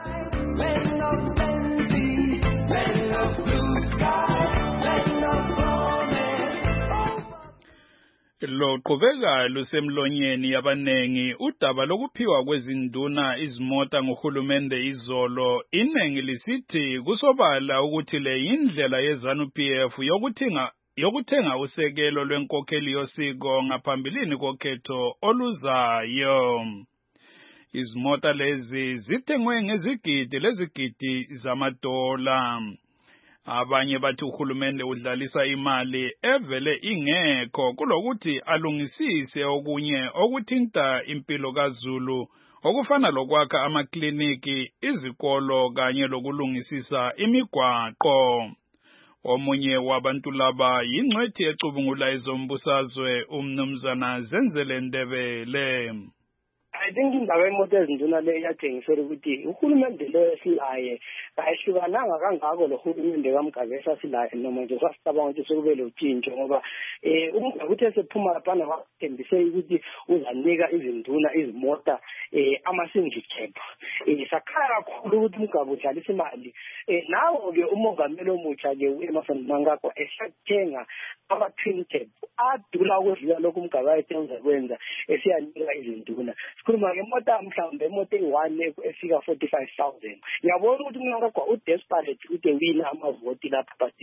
Lo qhubeka lusemlonyeni yabanengi udaba lokuphiwa kwezinduna izimota ngohulumende izolo inengi lisithi kusobala ukuthi le indlela yeZANU P F yokuthenga yokuthenga usekelo lwenkokheli yosiko ngaphambilini kokhetho oluzayo. Izimota lezi zithengwe ngezigidi lezigidi zamadola. Abanye bathi uhulumende udlalisa imali evele ingekho kulokuthi alungisise okunye okuthinta impilo kaZulu okufana lokwakha amakliniki, izikolo kanye lokulungisisa imigwaqo. Omunye wabantu laba yingcwethi ecubungula izombusazwe umnumzana Zenzele Ndebele. I think indaba yemoto ezinduna le iyathengisela ukuthi uhulumende lo esilaye ayihlukananga kangako lo hulumende kaMgabesa silaye noma nje sasicabanga ukuthi sekube lo tshintsho ngoba eh uMgabesa uthe sephuma laphana wathembise ukuthi uzanika izinduna izimota eh ama-syndicate eh sakhala kakhulu ukuthi uMgabesa udlalisa imali eh nawo ke umongameli omutsha ke uEmmerson Mnangagwa esathenga ama-twin cab adula ukudlula lokhu uMgabesa ayethenza kwenza esiyanika izinduna. Sikhuluma ngemoto mhlawumbe imoto eyi-one efika forty-five thousand. Ngiyabona ukuthi Mnangagwa u-desperate ukuthi wina amavoti lapha but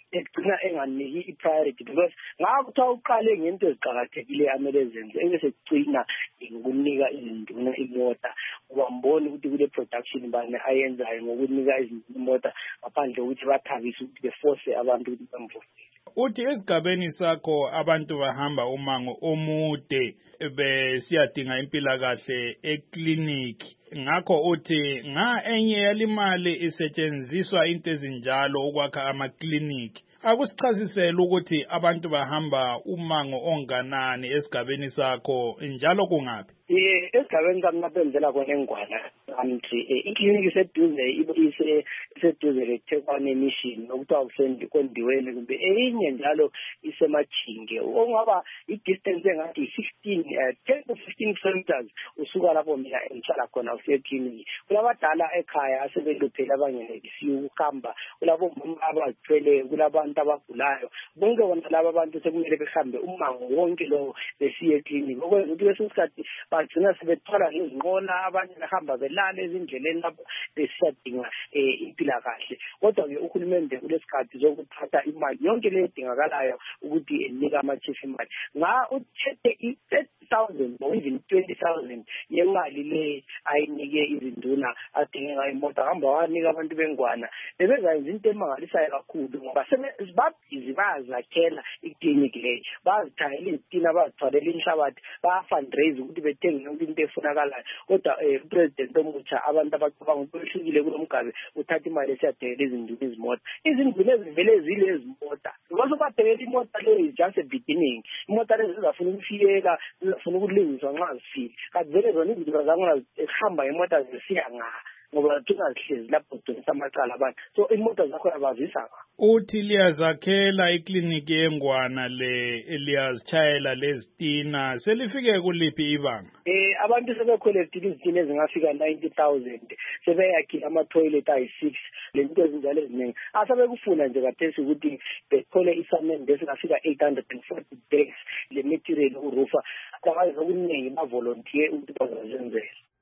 ekugcina enganiki i-priority because ngakho kuthiwa uqale ngento eziqakathekile amele zenze ebese kugcina ngokunika izinduna imota ubambone ukuthi kule production bani ayenzayo ngokunika izinduna imota ngaphandle kokuthi bathabise ukuthi beforce abantu ukuthi bamvume. Uthi esigabeni sakho abantu bahamba umango omude besiyadinga impilakahle ekliniki, ngakho uthi nga enye yalimali isetshenziswa into ezinjalo ukwakha amakliniki. Akusichazisela ukuthi abantu bahamba umango onganani esigabeni sakho njalo kungaphi? Eh esigabeni sami lapho ngivela khona eNgwana amthi ikliniki seduze ise seduze leThekwani mission nokuthiwa kusendi kondiweni kumbe enye njalo isemajinge ongaba i-distance engathi fifteen ten to fifteen kilometers usuka lapho mina engihlala khona usekliniki. Kulabadala ekhaya asebeluphela abangenelisi ukuhamba, kulabo mama abazithwele, kulabantu abagulayo, bonke bona laba abantu sekumele behambe umango wonke lo besiye ekliniki okwenza ukuthi besikhathi bagcina sebethwala ngezinqola, abanye behamba belala ezindleleni lapho besiyadinga impilakahle. Kodwa-ke uhulumende kulesikhathi zokuthatha imali yonke le edingakalayo ukuthi enika ama-chief imali nga uthethe i-thirty thousand or even twenty thousand yemali le ayinike izinduna adinge ngayo imota hamba wanika abantu beNgwana. Bebezayenza into emangalisayo kakhulu ngoba sebabhizi bayazakhela ikliniki leyo, bazithayela izitina, bazithwalela inhlabathi, baya-fundraise ukuthi bethenge yonke into efunakalayo. Kodwa upresident omutsha abantu abacabanga ukuthi behlukile kulo mgabe uthatha imali esiyadingela izinduna izimota. Izinduna ezivele zile zimota ngoba badingela imota leyo is just a beginning. Imota lezi zizafuna ukufiyeka, zizafuna ukulungiswa nxa zifile, kanti vele zona izinduna zangona zihamba imota zisiya nga ngoba tungazihlezi lapho kudonisa amacala abantu, so imoto zakho abazisa. Uthi liyazakhela ikliniki yeNgwana le liyazitshayela lezitina, selifike kuliphi ibanga? Eh abantu sebecollectile izitina ezingafika ninety thousand, sebeyakhile ama-toilet ayi-six lento ezinjalo eziningi. Asebekufuna nje kathesi ukuthi bethole isamende esingafika eight hundred and forty bags le material urufa, abazi okuningi bavolunteer ukuthi bazenzele.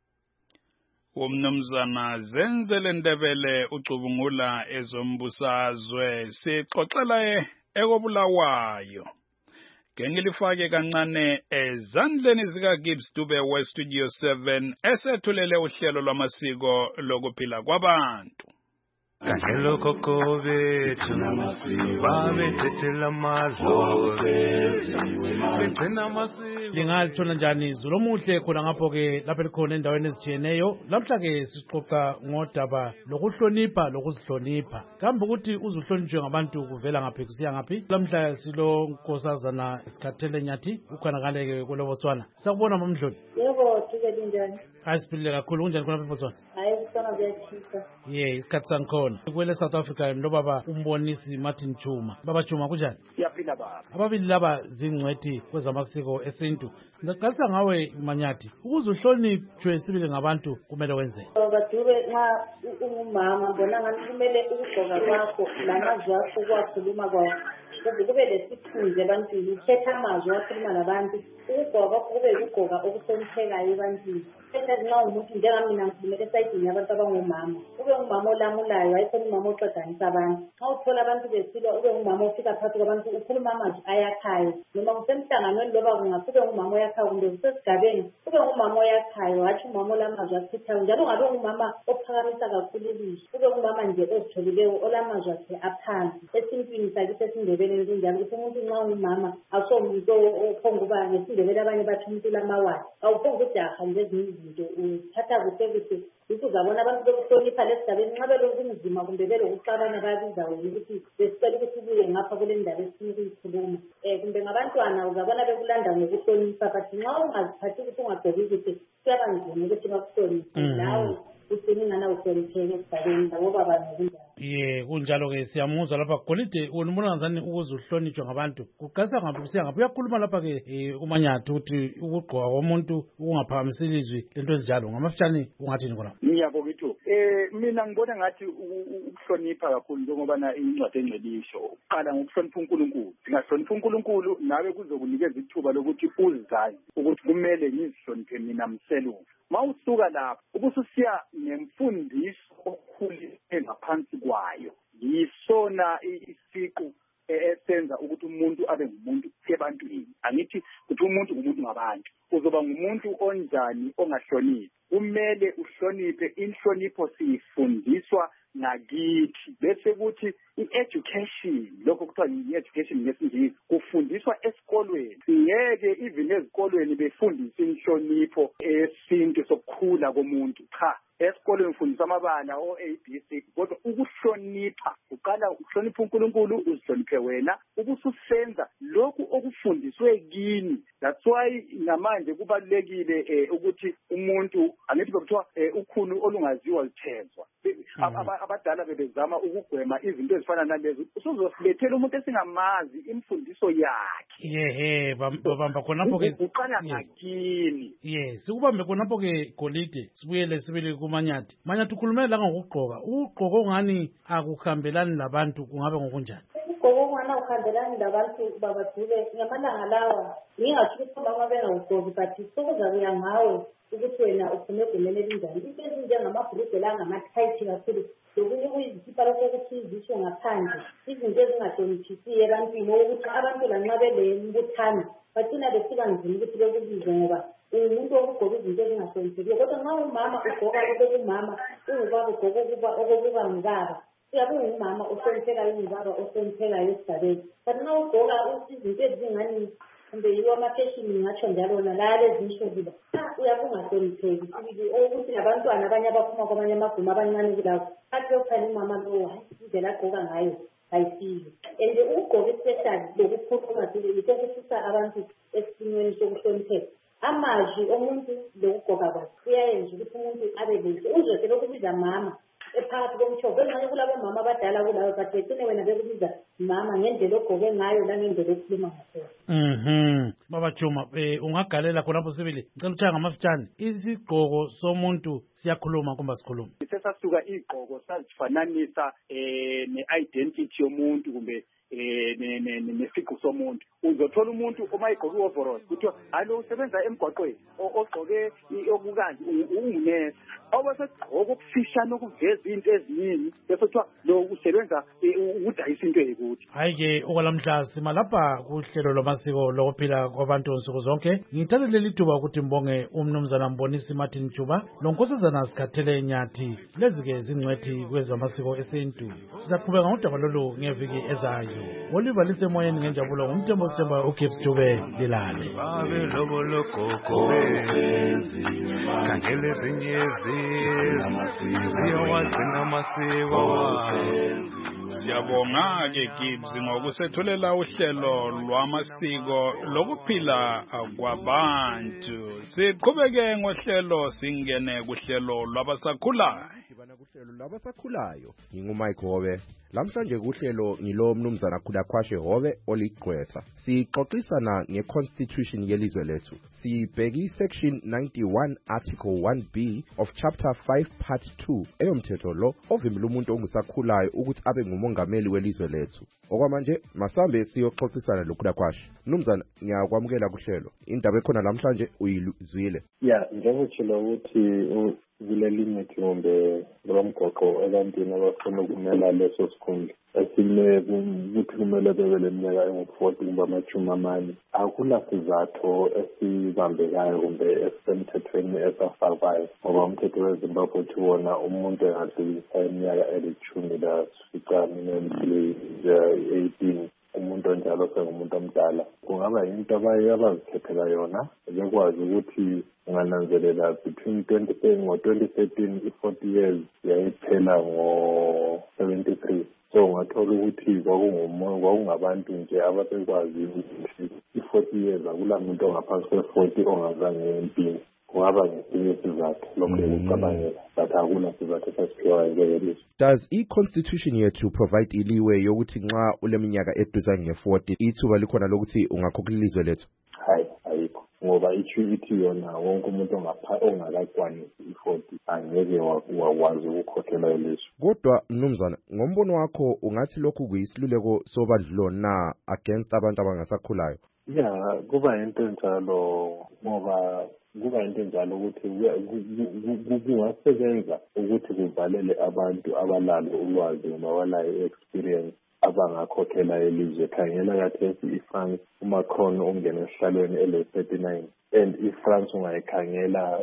Umnumzana Zenzele Ndebele ucubungula ezombusazwe sixoxela ekobulawayo. Ngengilifake kancane ezandleni zika Gibbs Dube we Studio seven esethulele uhlelo lwamasiko lokuphila kwabantu. Kangelo kokobe tunamasiko babe thethela madlose begcina amasiko. Lingazithola njani izulu omuhle khona ngapho ke lapha likhona endaweni ezitshiyeneyo. Lamhla ke sixoxa ngodaba lokuhlonipha lokuzihlonipha. Kambe ukuthi uzuhlonitshwe ngabantu kuvela ngaphi kusiya ngaphi? Lamhla silo nkosazana Sikhathele Nyathi ukhanakale ke kulobotswana. Sakubona mamdloni. Yebo thike njani? Asiphile kakhulu kunjani khona lapha eBotswana? Hayi kusona kuyachisa. Yeah, isikhathi sangikhona. Kwele South Africa lo baba umbonisi Martin Chuma. Baba Chuma kunjani? Siyaphila baba. Ababili laba zingcwethi kwezamasiko esintu. Ngicela ngawe Manyathi, ukuze uhloniphe sibili ngabantu kumele wenze. Badube nxa ungumama bona ngathi kumele ukugqoka kwakho lamazwi akho kwakhuluma kwakho. Kube lesithunzi ebantwini, ukhetha amazwi wakhuluma nabantu, ukugqoka kube ukugqoka okuhloniphekayo ebantwini. Ethathi nxa umuntu njengamina ngikhulumela esayidini yabantu abangomama, ube ngumama olamulayo, ayikho umama oqedanisa abantu. Nxa uthola abantu besilwa, ube ngumama ofika phakathi kwabantu ukhuluma amazwi ayakhayo, noma kusemhlanganweni loba kungaphi ube ngumama oyakhayo kumbe kusesigabeni, ube ngumama oyakhayo, hatshi umama olamazwi achithayo, njalo ungabe ungumama ophakamisa kakhulu ilizwi, ube ngumama nje ozitholileyo olamazwi akhe aphansi. Esintwini sakithi esiNdebele kunjalo ukuthi umuntu nxa ungumama awusomuntu ophonga uba ngesindebele abanye bathi umuntu lamawala, awuphonga ujaha nje ezinye izinto uthatha kuhle kuhle. Yikho uzabona abantu bekuhlonipha lesigabeni nxa belokunzima kumbe belokuxabana bayabiza wena ukuthi besicela ukuthi ubuye ngapha kule ndaba esifuna ukuyikhuluma. Um kumbe ngabantwana uzabona bekulanda ngokuhlonipha, but nxa ungaziphathi ukuthi ungagqoki kuhle kuyaba nzima ukuthi bakuhloniphe nawe uthini ingana uhlonipheke esigabeni ngoba banobunjalo. Ye kunjalo ke siyamuzwa lapha Golide unibona ngazani ukuze uhlonitshwe ngabantu kuqasa ngaphi kusiya ngaphi. Uyakhuluma lapha ke uManyathi ukuthi ukugqoka komuntu ukungaphakamisa ilizwi lento ezinjalo ngamafutshane ungathini khona? Ngiyabonga ithu eh mina ngibona ngathi ukuhlonipha kakhulu njengoba na incwadi engcwelisho uqala ngokuhlonipha uNkulunkulu. Singahlonipha uNkulunkulu nawe kuzokunikeza ithuba lokuthi uzazi ukuthi kumele ngizihloniphe mina mselufu. Mawusuka lapho ubususiya nemfundiso okukhulu engaphansi kwayo yisona isiqu esenza ukuthi umuntu abe ngumuntu ebantwini. Angithi ukuthi umuntu ngumuntu ngabantu. Uzoba ngumuntu onjani ongahloniphi. Kumele uhloniphe. Inhlonipho siyifundiswa ngakithi. Bese kuthi i-education, lokho kuthiwa i-education ngesingisi, kufundiswa esikolweni. Ngeke even ezikolweni befundise inhlonipho esintu sokukhula komuntu. Cha, esikolweni ufundisa amabala o A B C, kodwa ukuhlonipha uqala ukuhlonipha uNkulunkulu, uzihloniphe wena, ubususenza lokhu okufundiswe kini. That's why namanje kubalekile eh, ukuthi umuntu angithi kuthiwa eh, ukhulu olungaziwa lithezwa. Abadala bebezama ukugwema izinto ezifana nalezo. Usuzosibethela umuntu esingamazi imfundiso yakhe. Yehe babamba khonapho ke uqala ngakini. Yes, ukubambe khonapho ke Golide. Sibuyele sibili kuManyathi. Manyathi ukhulumela la ngokugqoka. Ugqoka ongani akukhambelani labantu kungabe ngokunjani? Ugqoka ongani akukhambelani labantu babadule ngamalanga lawa. Ngingathi ukuba ngabenga ugqoki but sokuza kuya ngawe ukuthi wena uphume egumeni elinjani. Into ezinjengamabhurugwe la ngama-tight kakhulu. Lokunye kuyizikipa lokho ukuthi izisho ngaphandle. Izinto ezingahloniphisiyo ebantwini ukuthi abantu lanxa belembuthano bagcina befika nzima ukuthi bekubizwe ngoba umuntu okugqoka izinto ezingahloniphekiyo. Kodwa nxa umama ugqoka okubumama, ungubaba ugqoka okubuka ngubaba, uyabe ungumama ohloniphekayo, ungubaba ohloniphekayo esigabeni. Kanti nxa ugqoka izinto ezingani kumbe yiwo amafeshini ngatsho njalo nalale zisho ziba uyabe ungahlonipheki. Ukuthi labantwana abanye abaphuma kwamanye amaguma abancane kulawo athi yokukhanya umama lowo hayi indlela agqoka ngayo ayisiyo. And ukugqoka especially lokukhuluma yikho kususa abantu esimweni sokuhlonipheka. Amazwi omuntu lokugqoka kwakhe kuyayenza ukuthi umuntu abe kuhle. Uzwe lokubiza mama ephakathi komthobo engane kulabo mama abadala kulawo but begcine wena bekubiza mama ngendlela ogqoke ngayo langendlela okhuluma ngayo. Mhm. Baba Juma, eh ungagalela khonapho sibili. Ngicela uthanga ngamafutshane. Isigqoko somuntu siyakhuluma kumbe sikhuluma. Sesasuka igqoko sazifananisa eh ne-identity yomuntu kumbe eh nesiqu somuntu. Uzothola umuntu uma igqoke overall kuthiwa alo usebenza emgwaqweni ogqoke okukanje ungunesi. Awasegqoka okufishana okuveza into eziningi bese kuthiwa lo usebenza udayisa into eyikuthi. Hayi ke okwalamhla sima lapha kuhlelo lwamasiko lokuphila kwabantu nsuku zonke. Ngithathe leli thuba ukuthi mbonge umnumzana Mbonisi Martin Juba lonkosazana Sikhathele Nyathi. Lezi ke zingcwethi kwezamasiko esintu. Sizaqhubeka ngodaba lolu ngeviki ezayo. Oliver lisemoyeni ngenjabulo ngumthembo sithemba uGibbs Dube lilale. Babe lobo lokoko kangele zinyezi ziyawagcina amasiko. Siyabonga ke Gibbs ngokusethulela uhlelo lwamasiko lokuphila kwabantu. Siqhubeke ngohlelo singene kuhlelo lwabasakhulayo. Kuhlelo lwabasakhulayo ngingumike Hobe. Lamhlanje kuhlelo ngilo mnumzana Khulakhwashe Hobe oligqwetha. Sixoxisana ngeconstitution yelizwe lethu. Sibheki section ninety-one article one B of chapter five part two eyomthetho lo ovimela umuntu ongusakhulayo ukuthi abe ngumongameli welizwe lethu. Okwamanje masambe siyoxoxisana loKhulakhwashe. Mnumzana ngiyakwamukela kuhlelo. Indaba ekhona lamhlanje uyizwile. Yeah, njengothilo ukuthi kule limit ngombe lomgoqo ebantwini abafuna ukumela leso sikhundla esime ukuthi kumele bebe leminyaka engu-forty kumbe amashumi amane. Akula sizathu esibambekayo kumbe esisemthethweni esafakwayo ngoba umthetho weZimbabwe uthi wona umuntu engadlulisa iminyaka elishumi lasishiyagalombili eighteen umuntu onjalo sengumuntu omdala. Kungaba yinto abazikhethela yona bekwazi ukuthi ungananzelela between twenty ngo-twenty thirteen i-forty years yayiphela ngo-seventy-three. So ungathola ukuthi kwakungabantu nje ababekwazi ukuthi i-forty years akula muntu ongaphansi kwe-forty ongazange empini. Kungaba ngesinye isizathu lokho ukucabangela but akuna sizathu esasiphiwayo njengelizwe. Does i-constitution yethu provide iliwe yokuthi nxa uleminyaka eduzane nge-forty ithuba likhona lokuthi ungakhokhela ilizwe lethu? Hayi, ayikho. Ngoba ithi yona wonke umuntu ongakakwanisi i-forty angeke wakwazi ukukhokhela ilizwe. Kodwa mnumzana, ngombono wakho ungathi lokhu kuyisiluleko sobandlulo na against abantu abangasakhulayo? ya kuba into enjalo ngoba kuba into enjalo ukuthi kungasebenza ukuthi kuvalele abantu abalalo ulwazi noma abanayo experience abangakhokhela elizwe. Khangela kathesi iFrance uMacron ongena esihlalweni ele thirty-nine and iFrance ungayikhangela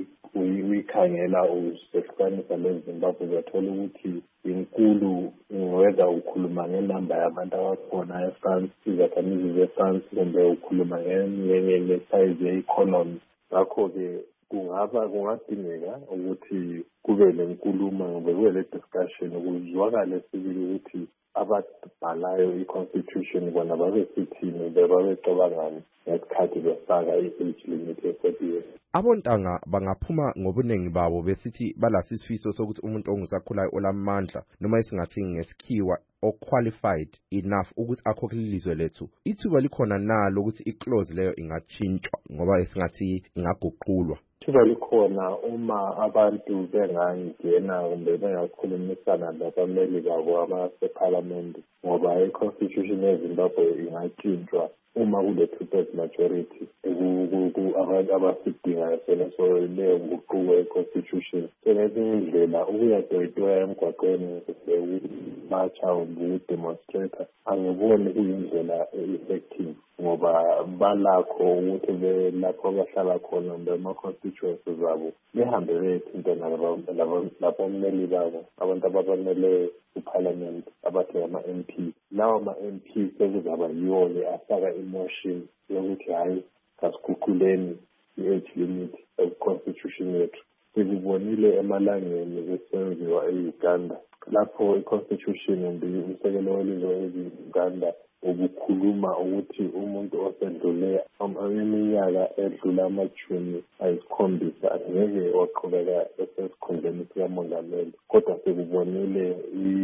uyikhangela usesifanisa leZimbabwe uzathola ukuthi inkulu whether ukhuluma ngenamba yabantu abakhona eFrance, izakhamizi zeFrance, kumbe ukhuluma nge-size ye-economy. Ngakho-ke kungaba kungadingeka ukuthi kube lenkulumo ngoba kube le discussion ukuzwakale sibili ukuthi ababhalayo i-constitution bona babe sithini babecabangani ngesikhathi befaka i-age limit ye-forty years. Abontanga bangaphuma ngobuningi babo besithi balasi isifiso sokuthi umuntu ongusakhulayo olamandla noma isingathi ngesikhiwa o-qualified enough ukuthi akhokelelizwe lethu. Ithuba likhona nalo ukuthi i-clause leyo ingachintshwa ngoba isingathi ingaguqulwa. Ithuba likhona uma abantu bengangena kumbe bengakhulumisana labameli babo abasephalamende ngoba i-constitution yeZimbabwe ingachintshwa uma kule two-thirds majority abantu abasidingayo so leyo nguquko ye-constitution. Ngezinye indlela ukuyadwetshwa emgwaqweni ukumatsha ukudemonstrata angiboni kuyindlela e-effective ngoba balakho ukuthi belapho abahlala khona kumbe ama-constituencies zabo behambe beyethintana labomeli babo abantu ababamele uParliament abathi ama-M P. Lawa ma-M P sekuzaba yiwo-ke afaka imotion yokuthi hhayi kasiguquleni i-age limit of-constitution yethu. Sikubonile emalangeni kusenziwa e-Uganda lapho i-constitution umsekelo welizwe e-Uganda ubukhuluma ukuthi umuntu osedlule iminyaka edlula amajumi ayisikhombisa angeke waqhubeka esesikhundleni sikamongameli, kodwa sekubonile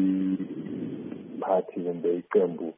iphathi kumbe iqembu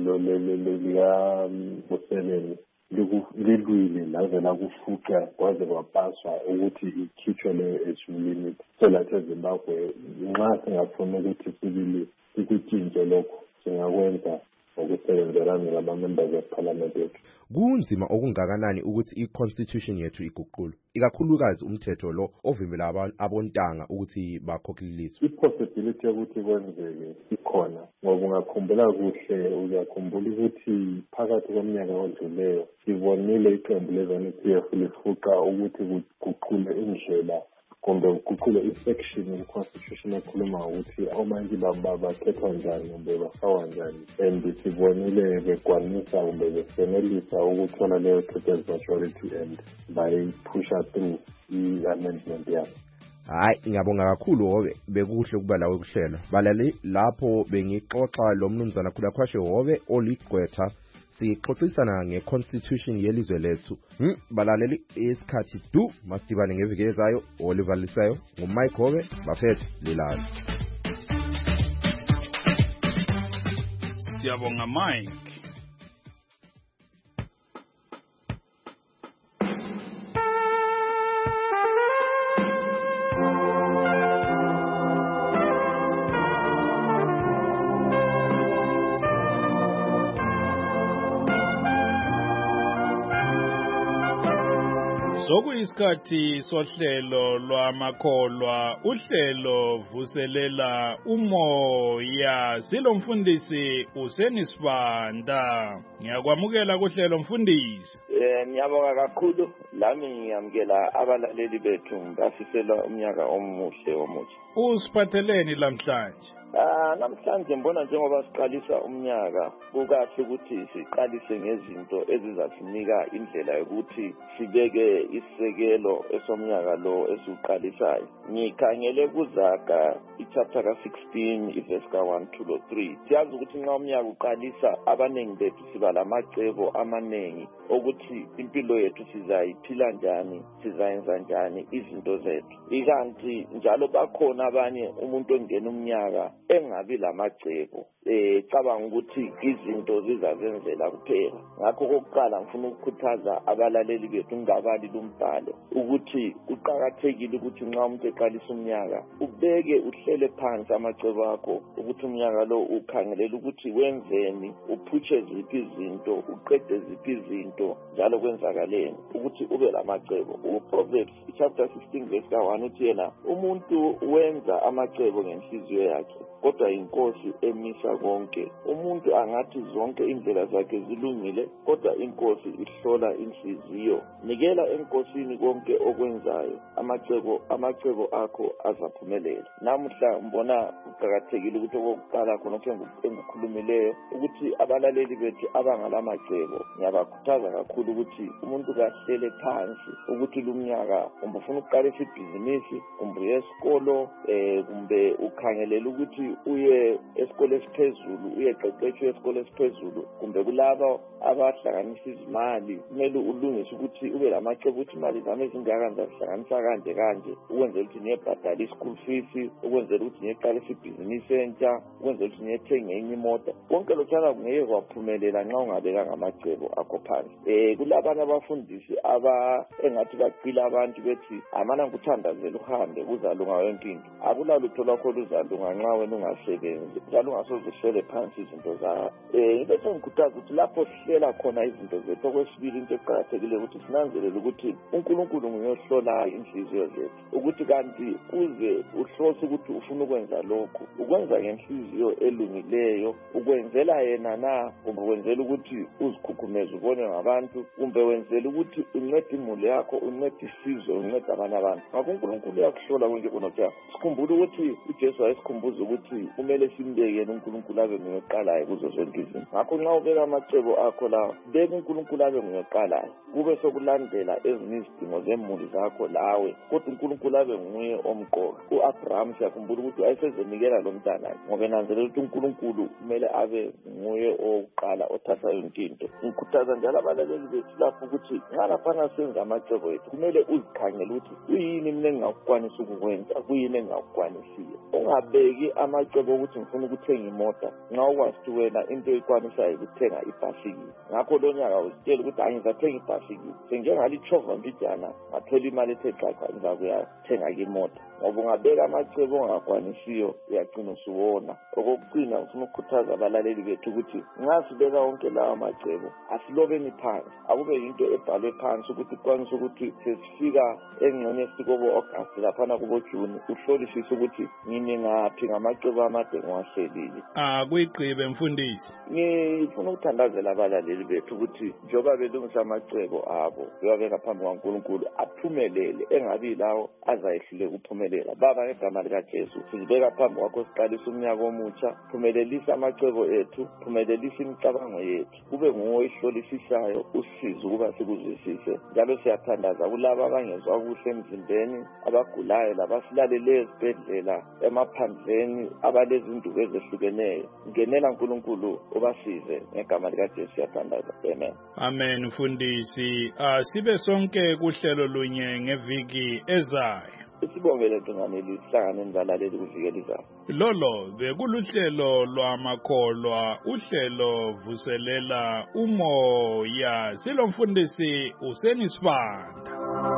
likaMuseveni lilwile laze lakufuqa kwaze kwapaswa ukuthi ikhitshwe leyo age limit. So lathi eZimbabwe nxa singafuna ukuthi sibili sikutshintshe lokho singakwenza ngokusebenzelana labamembers of-parliament yethu. Kunzima okungakanani ukuthi i-constitution yethu iguqulwe, ikakhulukazi umthetho lo ovimbela abontanga ukuthi bakhokhelelizwe? I-possibility yokuthi kwenzeke ikhona ngoba ungakhumbula kuhle uyakhumbula ukuthi phakathi kweminyaka odluleyo sibonile iqembu le-ZANU-P F lifuqa ukuthi kuguqule indlela kumbe kuguqule i-section ye-constitution ekhuluma ukuthi omantshi bakhethwa njani kumbe bafakwa njani, and sibonile bekwanisa kumbe besenelisa ukuthola leyo two-thirds majority and bayiphusha through i-amendment yabo. Hayi, ngiyabonga kakhulu Hobe, bekuhle ukuba lawe kuhlelo. Balali lapho bengixoxa lo mnumzana Khulakhwashe Hobe oligqwetha sixoxisana nge-constitution yelizwe lethu. Hmm, balaleli isikhathi du masidibane ngeviki ezayo olivalisayo nguMike Hobe bafethu lilalo. Siyabonga Mike. Sokuyisikhathi sohlelo lwamakholwa, uhlelo vuselela umoya. Silo mfundisi usenisibanda. Ngiyakwamukela kuhlelo mfundisi. Eh ngiyabonga kakhulu, lami ngiyamkela abalaleli bethu ngafisela umnyaka omuhle omuhle. Usiphatheleni lamhlanje? Ah namhlanje mbona njengoba siqalisa umnyaka kukahle ukuthi siqalise ngezinto ezizasinika indlela yokuthi sibeke isisekelo esomnyaka lo esiqalisayo. Ngikhangele kuzaga ichapter ka sixteen iverse ka one two lo three. Siyazi ukuthi nxa umnyaka uqalisa abanengi bethu siba lamacebo amanengi ukuthi impilo yethu sizayiphila njani, sizayenza njani izinto zethu. Ikanti njalo bakhona abanye umuntu ongena umnyaka engabi lamacebo eh cabanga ukuthi izinto zizazenzela kuphela. Ngakho kokuqala ngifuna ukukhuthaza abalaleli bethu ngabali lumbhalo ukuthi uqhakathekile ukuthi nxa umuntu eqalisa umnyaka ubeke uhlele phansi amacebo akho ukuthi umnyaka lo ukhangelela ukuthi wenzeni, uphutshe ziphi izinto uqede ziphi izinto njalo kwenzakaleni ukuthi ube lamacebo. uProverbs chapter sixteen verse ka one uthi yena umuntu wenza amacebo ngenhliziyo yakhe kodwa inkosi emisa konke. Umuntu angathi zonke indlela zakhe zilungile kodwa inkosi ihlola inhliziyo. Nikela enkosini konke okwenzayo, amacebo amacebo akho azaphumelela. Namuhla mbona kuqhakathekile ukuthi okokuqala khona engikukhulumileyo ukuthi abalaleli bethu abangalamacebo ngiyabakhuthaza kakhulu ukuthi umuntu kahlele phansi ukuthi lumnyaka kumbe ufuna ukuqalisa ibhizinisi kumbe uye esikolo eh kumbe ukhangelela ukuthi uye esikole esiphezulu uyeqeqeshwa esikole esiphezulu kumbe kulabo abahlanganisa izimali kumele ulungise ukuthi ube lamacebo ukuthi imali zami ezingaka ngizahlanganisa kanje kanje ukwenzela ukuthi ngiyebhadala i-school fees ukwenzela ukuthi ngiyeqalisa ibhizinisi entsha ukwenzela ukuthi ngiyethenge enye imoto. Konke lokho kungeke kwaphumelela nxa ungabeka ngamacebo akho phansi. Eh kulabanye abafundisi aba engathi baqila abantu bethi amana ngikuthandazela uhambe kuzalunga yonke into. Akulalutho lwakho luzalunga nxa wena ungasebenzi njalo ungasoze uhlele phansi izinto zakho. Eh into engikhuthaza ukuthi lapho sihlela khona izinto zethu okwesibili into eqhakathekile ukuthi sinanzelele ukuthi uNkulunkulu nguyohlola inhliziyo zethu ukuthi kanti uze uhlose ukuthi ufuna ukwenza lokho ukwenza ngenhliziyo elungileyo ukwenzela yena na kumbe wenzela ukuthi uzikhukhumeze ubone ngabantu kumbe wenzela ukuthi uncede imuli yakho uncede isizwe uncede abanye abantu. Ngakho uNkulunkulu uyakuhlola konke konke. Sikhumbule ukuthi uJesu wayesikhumbuza ukuthi kumele simbeke yena uNkulunkulu abe nguyoqalayo kuzo zonke izinto. Ngakho nxa ubeka amacebo akho lawo beka uNkulunkulu abe nguyoqalayo kube sokulandela ezinye izidingo zemuli zakho lawe kodwa uNkulunkulu abe nguye omqoka. uAbraham siyakhumbula ukuthi wayesezenikela lo mntana ngoba enanzelela ukuthi uNkulunkulu kumele abe nguye oqala othatha yonke into. Ngikhuthaza njalo abalaleli bethu lapho ukuthi nxa laphana senza amacebo ethu kumele uzikhangele ukuthi kuyini mina engingakukwanisa ukukwenza kuyini engingakukwanisiyo. Ungabeki amacebo ukuthi ngifuna ukuthenga imoto nxa ukwazi ukuthi wena into eyikwanisayo ukuthenga ibhasikili. Ngakho lo nyaka uzitshela ukuthi angizathenga ibhasikili senjengalithova mbijana ngathola imali ethe xaxa ngizakuya thenga imoto. Ngoba ungabeka amacebo ongakwanisiyo uyagcina usuwona. Okokugcina ufuna ukukhuthaza abalaleli bethu ukuthi nxa sibeka wonke lawo macebo asilobeni phansi akube into ebhalwe phansi ukuthi kwanisa ukuthi sesifika engxenye esikobo August laphana kubo June uhlolisise ukuthi ngine ngaphi ngamacebo amade ngiwahlelile. Ah kuyigqibe mfundisi. Ngifuna ukuthandazela abalaleli bethu ukuthi njoba belungisa amacebo abo bewabeka phambi kwaNkulunkulu aphumelele engabi lawo azayehlule ukuphumelela. Baba ngegama lika Jesu sizibeka phambi kwakho siqalisa umnyaka omutsha phumelelisa amacebo ethu phumelelisa imicabango yethu kube nguwe ihlolisisayo usizo ukuba sikuzwisise. Njalo siyathandaza kulabo abangezwa kuhle emzimbeni abagulayo labasilalele ezibhedlela emaphandleni abalezinduku ezehlukeneyo ngenela uNkulunkulu ubasize ngegama lika Jesu siyathandaza. Amen. Amen mfundisi. Asibe sonke kuhlelo lunye ngeviki ezayo. Sibongele ntongameli sihlangane nibalaleli kuvikela izabo. Lolo bekuluhlelo lwamakholwa uhlelo vuselela umoya silomfundisi usenisibanda.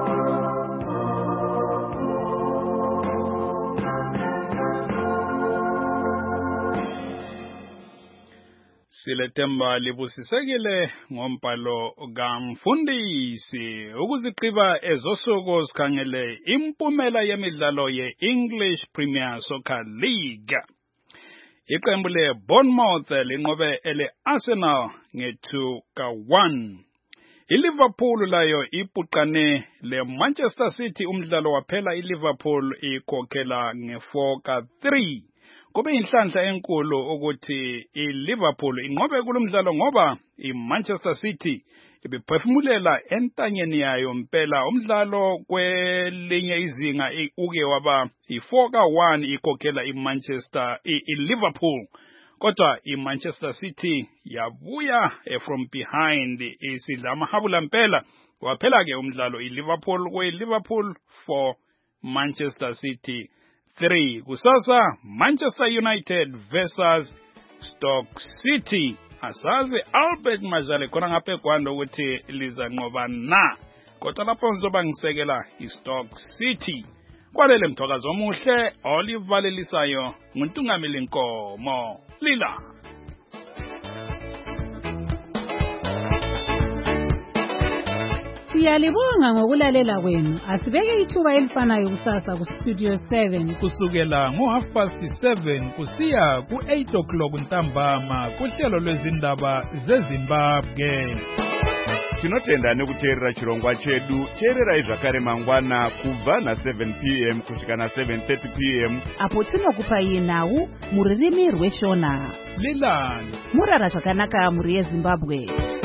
Silethemba libusisekile ngombhalo kamfundisi ukuziqiba ezosuku sikhangele impumela yemidlalo ye-English Premier Soccer League. Iqembu le-Bournemouth linqobe ele-Arsenal nge-two ka one. iLiverpool layo ipuqane le-Manchester City umdlalo waphela iLiverpool ikhokhela nge-four ka three. Kube inhlanhla enkulu ukuthi iLiverpool inqobe kulomdlalo ngoba iManchester City ibiphefumulela entanyeni yayo impela umdlalo kwelinye izinga uke waba i-four ka one ikhokhela iManchester iLiverpool. Kodwa iManchester City yabuya from behind isidla amahabula impela waphela ke umdlalo iLiverpool kweLiverpool four Manchester City three. Kusasa Manchester United versus Stoke City. Asazi Albert Majale khona ngaphe kwando ukuthi liza nqoba na. Kodwa lapho ngizoba ngisekela iStoke City. Kwalele mthokazo omuhle olivalelisayo nguNtungameli Nkomo Lila. Siyalibonga ngokulalela kwenu. Asibeke ithuba elifanayo kusasa kustudio seven. Kusukela ngo half past seven kusiya ku eight o'clock ntambama kuhlelo lwezindaba zeZimbabwe. Tinotenda nekuteerera chirongwa chedu. Teererai zvakare mangwana kubva na seven p m kusvika na seven thirty p m apo tinokupai nhau muririmi rweshona. Lilani murara zvakanaka muri yeZimbabwe.